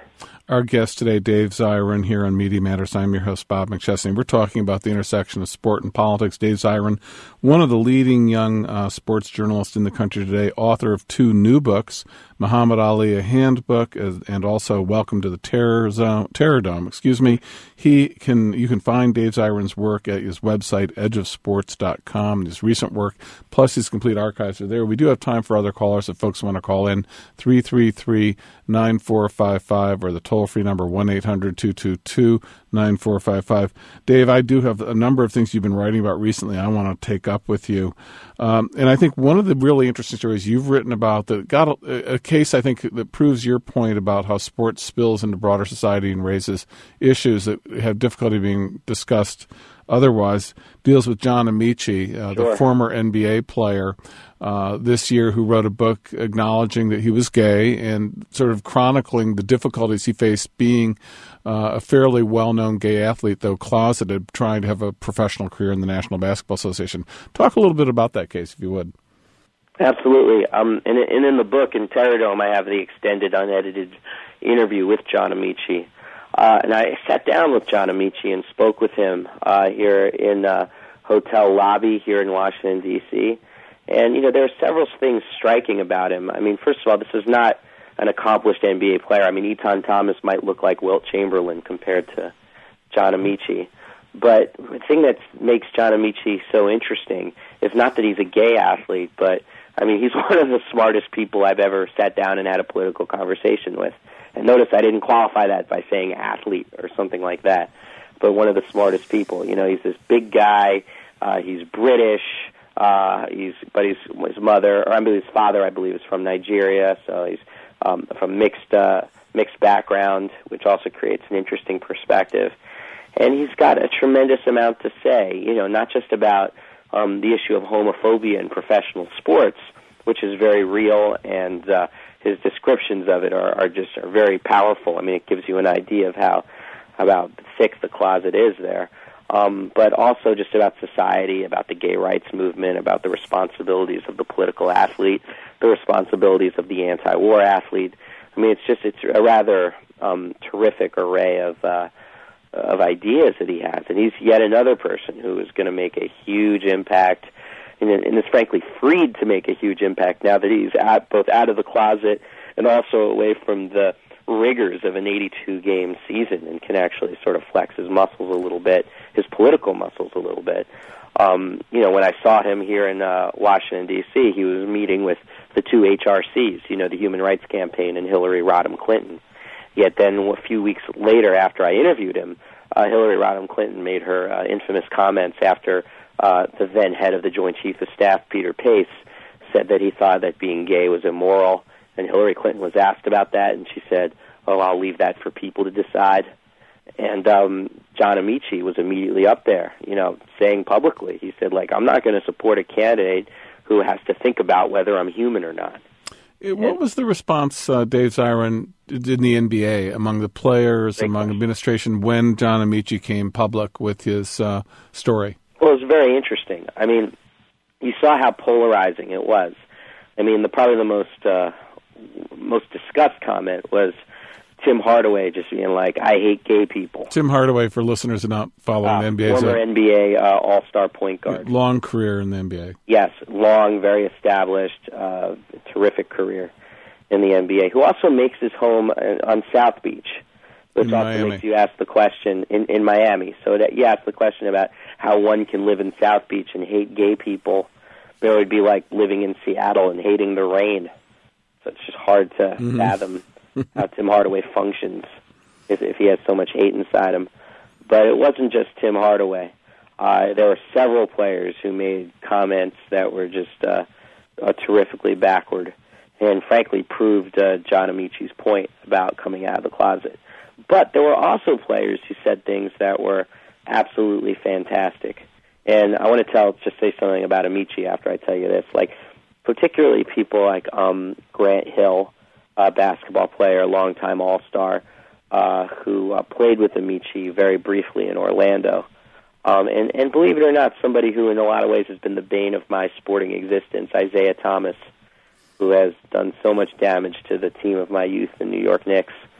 Our guest today, Dave Zirin, here on Media Matters. I'm your host, Bob McChesney. We're talking about the intersection of sport and politics. Dave Zirin, one of the leading young uh, sports journalists in the country today, author of two new books, Muhammad Ali, a handbook, and also Welcome to the Terror Zone, Terror Dome. Excuse me. He can you can find Dave Zirin's work at his website, edge of sports dot com. His recent work, plus his complete archives are there. We do have time for other callers if folks want to call in, three three three, nine four five five, or the toll-free number one eight hundred, two two two, nine four five five. Dave, I do have a number of things you've been writing about recently I want to take up with you. Um, and I think one of the really interesting stories you've written about that got a, a case, I think, that proves your point about how sports spills into broader society and raises issues that have difficulty being discussed otherwise, deals with John Amici, uh, sure. the former N B A player uh, this year who wrote a book acknowledging that he was gay and sort of chronicling the difficulties he faced being uh, a fairly well-known gay athlete, though closeted, trying to have a professional career in the National Basketball Association. Talk a little bit about that case, if you would. Absolutely. Um, and, and in the book, in Terror Dome, I have the extended, unedited interview with John Amici. Uh, and I sat down with John Amici and spoke with him uh, here in a hotel lobby here in Washington, D C And, you know, there are several things striking about him. I mean, first of all, this is not an accomplished N B A player. I mean, Etan Thomas might look like Wilt Chamberlain compared to John Amici. But the thing that makes John Amici so interesting is not that he's a gay athlete, but, I mean, he's one of the smartest people I've ever sat down and had a political conversation with. And notice I didn't qualify that by saying athlete or something like that, but one of the smartest people. You know, he's this big guy. Uh, he's British. Uh, he's but he's his mother, or I mean his father, I believe, is from Nigeria. So he's um, from mixed uh, mixed background, which also creates an interesting perspective. And he's got a tremendous amount to say. You know, not just about um, the issue of homophobia in professional sports, which is very real, and uh, his descriptions of it are, are just are very powerful. I mean, it gives you an idea of how about thick the closet is there. Um, but also just about society, about the gay rights movement, about the responsibilities of the political athlete, the responsibilities of the anti-war athlete. I mean, it's just it's a rather um, terrific array of uh, of ideas that he has, and he's yet another person who is going to make a huge impact. And, and is frankly freed to make a huge impact now that he's out, both out of the closet and also away from the rigors of an eighty-two game season, and can actually sort of flex his muscles a little bit, his political muscles a little bit. Um, you know, when I saw him here in uh, Washington, D C, he was meeting with the two H R Cs, you know, the Human Rights Campaign and Hillary Rodham Clinton. Yet then a few weeks later after I interviewed him, uh, Hillary Rodham Clinton made her uh, infamous comments after Uh, the then head of the Joint Chiefs of Staff, Peter Pace, said that he thought that being gay was immoral. And Hillary Clinton was asked about that, and she said, oh, I'll leave that for people to decide. And um, John Amici was immediately up there, you know, saying publicly, he said, like, I'm not going to support a candidate who has to think about whether I'm human or not. What and, was the response, uh, Dave Zirin, in the N B A, among the players, among question. administration, when John Amici came public with his uh, story? Well, it was very interesting. I mean, you saw how polarizing it was. I mean, the probably the most uh, most discussed comment was Tim Hardaway just being like, I hate gay people. Tim Hardaway, for listeners who are not following uh, the N B A. Former so, N B A uh, all-star point guard. Long career in the N B A. Yes, long, very established, uh, terrific career in the N B A, who also makes his home on South Beach. Which in also Miami. makes you ask the question, in, in Miami, so that you ask the question about how one can live in South Beach and hate gay people. It would be like living in Seattle and hating the rain. So it's just hard to mm-hmm. fathom how Tim Hardaway functions if, if he has so much hate inside him. But it wasn't just Tim Hardaway. Uh, there were several players who made comments that were just uh, uh, terrifically backward and frankly proved uh, John Amici's point about coming out of the closet. But there were also players who said things that were absolutely fantastic. And I want to tell, just say something about Amici after I tell you this. Like, particularly people like um, Grant Hill, a basketball player, longtime All-Star, uh, who uh, played with Amici very briefly in Orlando. Um, and, and believe it or not, somebody who in a lot of ways has been the bane of my sporting existence, Isaiah Thomas, who has done so much damage to the team of my youth, the New York Knicks.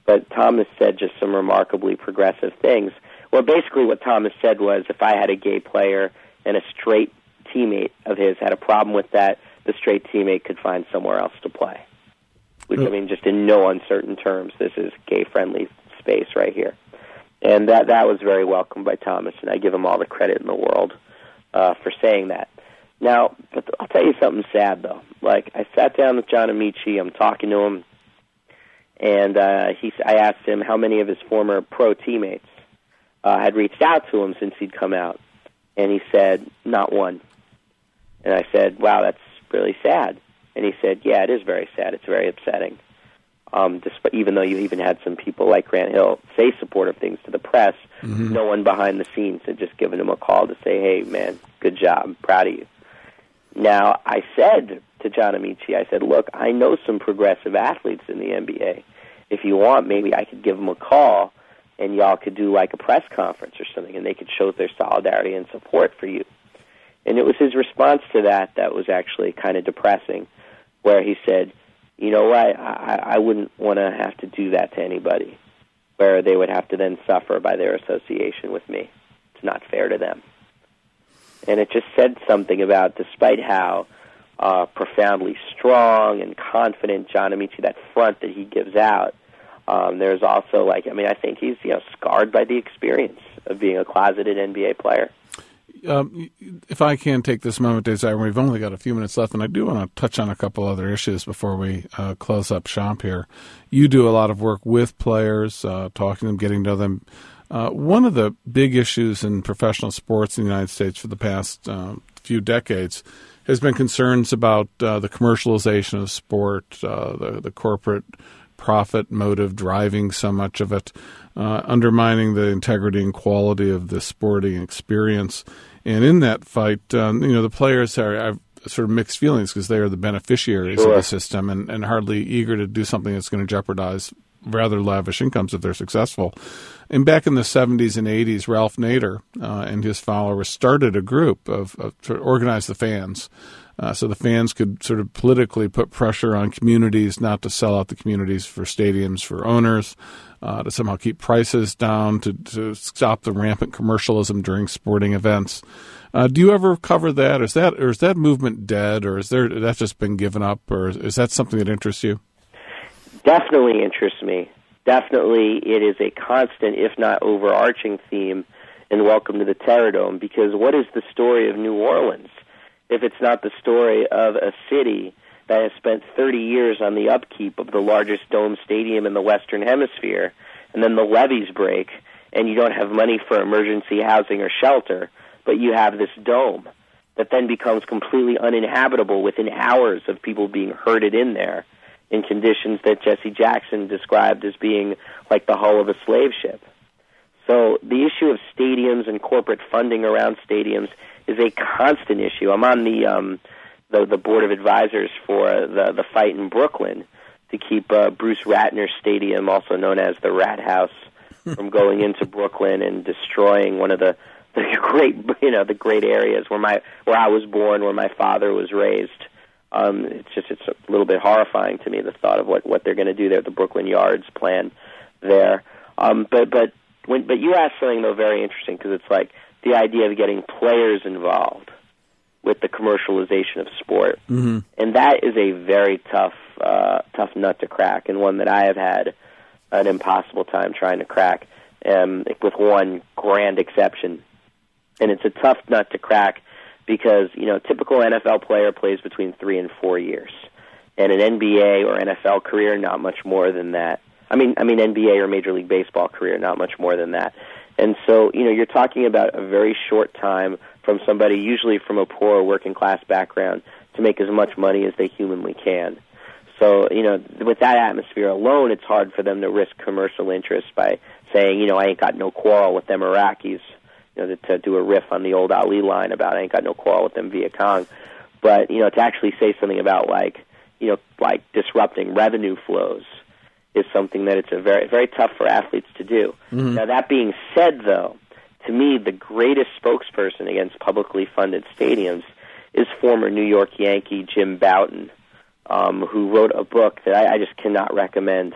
but Thomas said just some remarkably progressive things. Well, basically what Thomas said was if I had a gay player and a straight teammate of his had a problem with that, the straight teammate could find somewhere else to play. Which, I mean, just in no uncertain terms, this is gay-friendly space right here. And that that was very welcomed by Thomas, and I give him all the credit in the world uh, for saying that. Now, but I'll tell you something sad, though. Like, I sat down with John Amici, I'm talking to him, and uh, he, I asked him how many of his former pro teammates uh, had reached out to him since he'd come out. And he said, not one. And I said, wow, that's really sad. And he said, yeah, it is very sad. It's very upsetting. Um, despite, even though you even had some people like Grant Hill say supportive things to the press, mm-hmm. no one behind the scenes had just given him a call to say, hey, man, good job. I'm proud of you. Now, I said to John Amici, I said, look, I know some progressive athletes in the N B A. If you want, maybe I could give them a call, and y'all could do like a press conference or something, and they could show their solidarity and support for you. And it was his response to that that was actually kind of depressing, where he said, you know what, I, I wouldn't want to have to do that to anybody, where they would have to then suffer by their association with me. It's not fair to them. And it just said something about, despite how uh, profoundly strong and confident John Amici, that front that he gives out, um, there's also, like, I mean, I think he's, you know, scarred by the experience of being a closeted N B A player. Um, if I can take this moment, Desire, we've only got a few minutes left, and I do want to touch on a couple other issues before we uh, close up shop here. You do a lot of work with players, uh, talking to them, getting to know them. Uh, one of the big issues in professional sports in the United States for the past uh, few decades has been concerns about uh, the commercialization of sport, uh, the, the corporate profit motive driving so much of it, uh, undermining the integrity and quality of the sporting experience. And in that fight, um, you know, the players are, have sort of mixed feelings because they are the beneficiaries sure. of the system and, and hardly eager to do something that's going to jeopardize rather lavish incomes if they're successful. And back in the seventies and eighties, Ralph Nader uh, and his followers started a group of, of to organize the fans. Uh, so the fans could sort of politically put pressure on communities not to sell out the communities for stadiums for owners, uh, to somehow keep prices down, to, to stop the rampant commercialism during sporting events. Uh, do you ever cover that? Is that or is that movement dead, or is there that's just been given up, or is that something that interests you? Definitely interests me. Definitely, it is a constant, if not overarching theme in Welcome to the Terrordome, because what is the story of New Orleans if it's not the story of a city that has spent thirty years on the upkeep of the largest dome stadium in the Western Hemisphere, and then the levees break, and you don't have money for emergency housing or shelter, but you have this dome that then becomes completely uninhabitable within hours of people being herded in there in conditions that Jesse Jackson described as being like the hull of a slave ship. So the issue of stadiums and corporate funding around stadiums is a constant issue. I'm on the um, the, the board of advisors for the the fight in Brooklyn to keep uh, Bruce Ratner Stadium, also known as the Rat House, from going into Brooklyn and destroying one of the, the great you know the great areas where my where I was born, where my father was raised. Um, it's just it's a little bit horrifying to me, the thought of what, what they're going to do there, the Brooklyn Yards plan there. Um, but but when, but you asked something though very interesting, because it's like the idea of getting players involved with the commercialization of sport, mm-hmm. and that is a very tough uh, tough nut to crack, and one that I have had an impossible time trying to crack, um, with one grand exception, and it's a tough nut to crack. Because, you know, typical N F L player plays between three and four years. And an N B A or N F L career, not much more than that. I mean, I mean N B A or Major League Baseball career, not much more than that. And so, you know, you're talking about a very short time from somebody, usually from a poor working class background, to make as much money as they humanly can. So, you know, with that atmosphere alone, it's hard for them to risk commercial interests by saying, you know, I ain't got no quarrel with them Iraqis. You know, to, to do a riff on the old Ali line about I ain't got no quarrel with them Viet Cong. But, you know, to actually say something about, like, you know, like disrupting revenue flows is something that it's a very, very tough for athletes to do. Mm-hmm. Now, that being said, though, to me, the greatest spokesperson against publicly funded stadiums is former New York Yankee Jim Bouton, um, who wrote a book that I, I just cannot recommend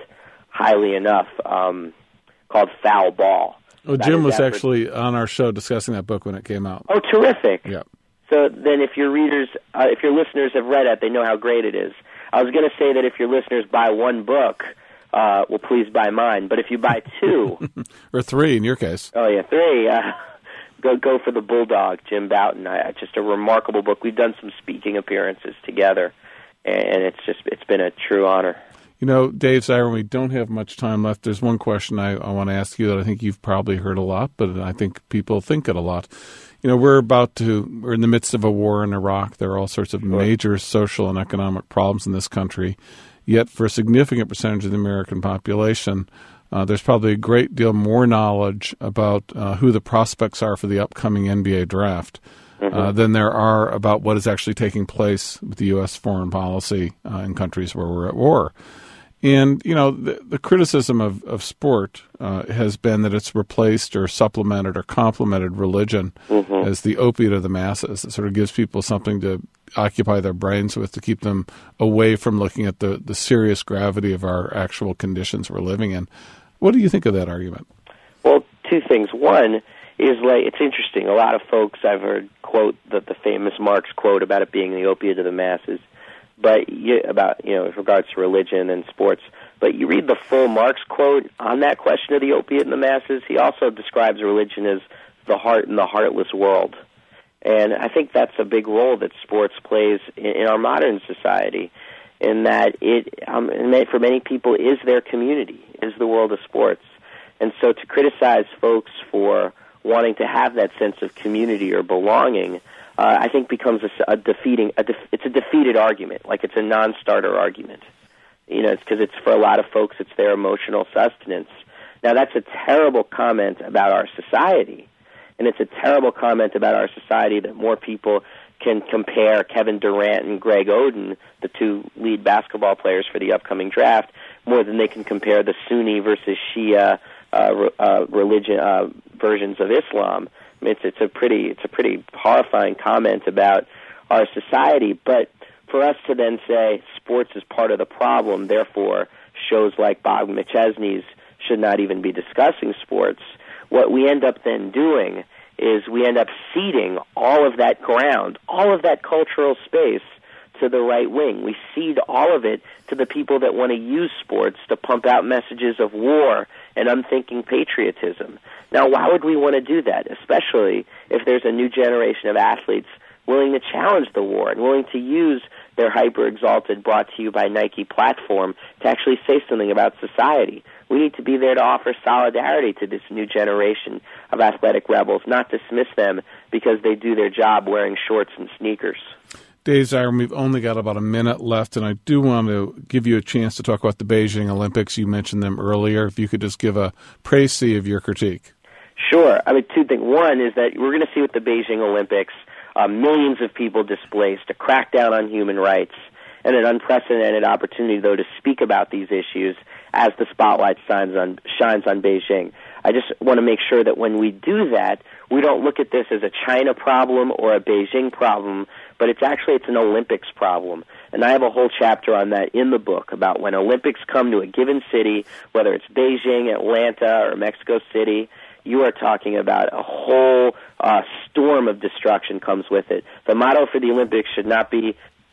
highly enough, um, called Foul Ball. Oh, Jim was actually on our show discussing that book when it came out. Oh, terrific. Yeah. So then if your readers, uh, if your listeners have read it, they know how great it is. I was going to say that if your listeners buy one book, uh, well, please buy mine. But if you buy two... or three, in your case. Oh, yeah, three. Uh, go go for the Bulldog, Jim Bouton. I, just a remarkable book. We've done some speaking appearances together, and it's just it's been a true honor. You know, Dave Zirin, we don't have much time left. There's one question I, I want to ask you that I think you've probably heard a lot, but I think people think it a lot. You know, we're about to, we're in the midst of a war in Iraq. There are all sorts of major social and economic problems in this country. Yet for a significant percentage of the American population, uh, there's probably a great deal more knowledge about uh, who the prospects are for the upcoming N B A draft mm-hmm. uh, than there are about what is actually taking place with the U S foreign policy uh, in countries where we're at war. And, you know, the, the criticism of, of sport uh, has been that it's replaced or supplemented or complemented religion mm-hmm. as the opiate of the masses. It sort of gives people something to occupy their brains with to keep them away from looking at the, the serious gravity of our actual conditions we're living in. What do you think of that argument? Well, two things. One is, like, it's interesting. A lot of folks I've heard quote the, the famous Marx quote about it being the opiate of the masses. But you, about, you know, with regards to religion and sports. But you read the full Marx quote on that question of the opiate in the masses, he also describes religion as the heart in the heartless world. And I think that's a big role that sports plays in, in our modern society, in that it, um, for many people, is their community, is the world of sports. And so to criticize folks for wanting to have that sense of community or belonging, Uh, I think becomes a, a defeating. A def, it's a defeated argument, like it's a non-starter argument. You know, it's because it's for a lot of folks, it's their emotional sustenance. Now, that's a terrible comment about our society, and it's a terrible comment about our society that more people can compare Kevin Durant and Greg Oden, the two lead basketball players for the upcoming draft, more than they can compare the Sunni versus Shia uh, re, uh, religion uh, versions of Islam. I mean, it's, it's a pretty it's a pretty horrifying comment about our society. But for us to then say sports is part of the problem, therefore shows like Bob McChesney's should not even be discussing sports, what we end up then doing is we end up ceding all of that ground, all of that cultural space to the right wing. We cede all of it to the people that want to use sports to pump out messages of war and unthinking patriotism. Now, why would we want to do that, especially if there's a new generation of athletes willing to challenge the war and willing to use their hyper-exalted, brought-to-you-by-Nike platform to actually say something about society? We need to be there to offer solidarity to this new generation of athletic rebels, not dismiss them because they do their job wearing shorts and sneakers. Dave Zirin, we've only got about a minute left, and I do want to give you a chance to talk about the Beijing Olympics. You mentioned them earlier. If you could just give a précis of your critique. Sure. I mean, two things. One is that we're going to see with the Beijing Olympics uh, millions of people displaced, a crackdown on human rights, and an unprecedented opportunity, though, to speak about these issues as the spotlight shines on, shines on Beijing. I just want to make sure that when we do that, we don't look at this as a China problem or a Beijing problem, but it's actually it's an Olympics problem. And I have a whole chapter on that in the book about when Olympics come to a given city, whether it's Beijing, Atlanta, or Mexico City, you are talking about a whole uh, storm of destruction comes with it. The motto for the Olympics should not be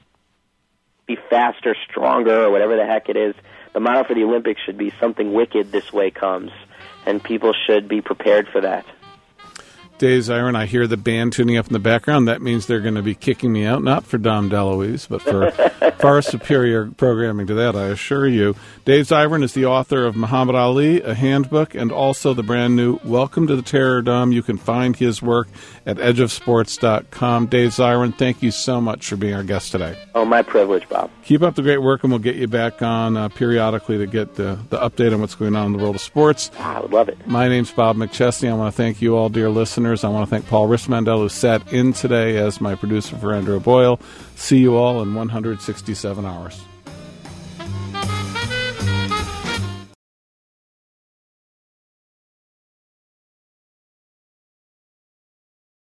be faster, stronger, or whatever the heck it is. The motto for the Olympics should be something wicked this way comes, and people should be prepared for that. Dave Zirin, I hear the band tuning up in the background. That means they're going to be kicking me out, not for Dom DeLuise, but for far superior programming to that, I assure you. Dave Zirin is the author of Muhammad Ali, a handbook, and also the brand new Welcome to the Terror Dome. You can find his work at edge of sports dot com. Dave Zirin, thank you so much for being our guest today. Oh, my privilege, Bob. Keep up the great work, and we'll get you back on uh, periodically to get the, the update on what's going on in the world of sports. I would love it. My name's Bob McChesney. I want to thank you all, dear listeners. I want to thank Paul Rismandel, who sat in today as my producer for Andrew Boyle. See you all in one hundred sixty-seven hours.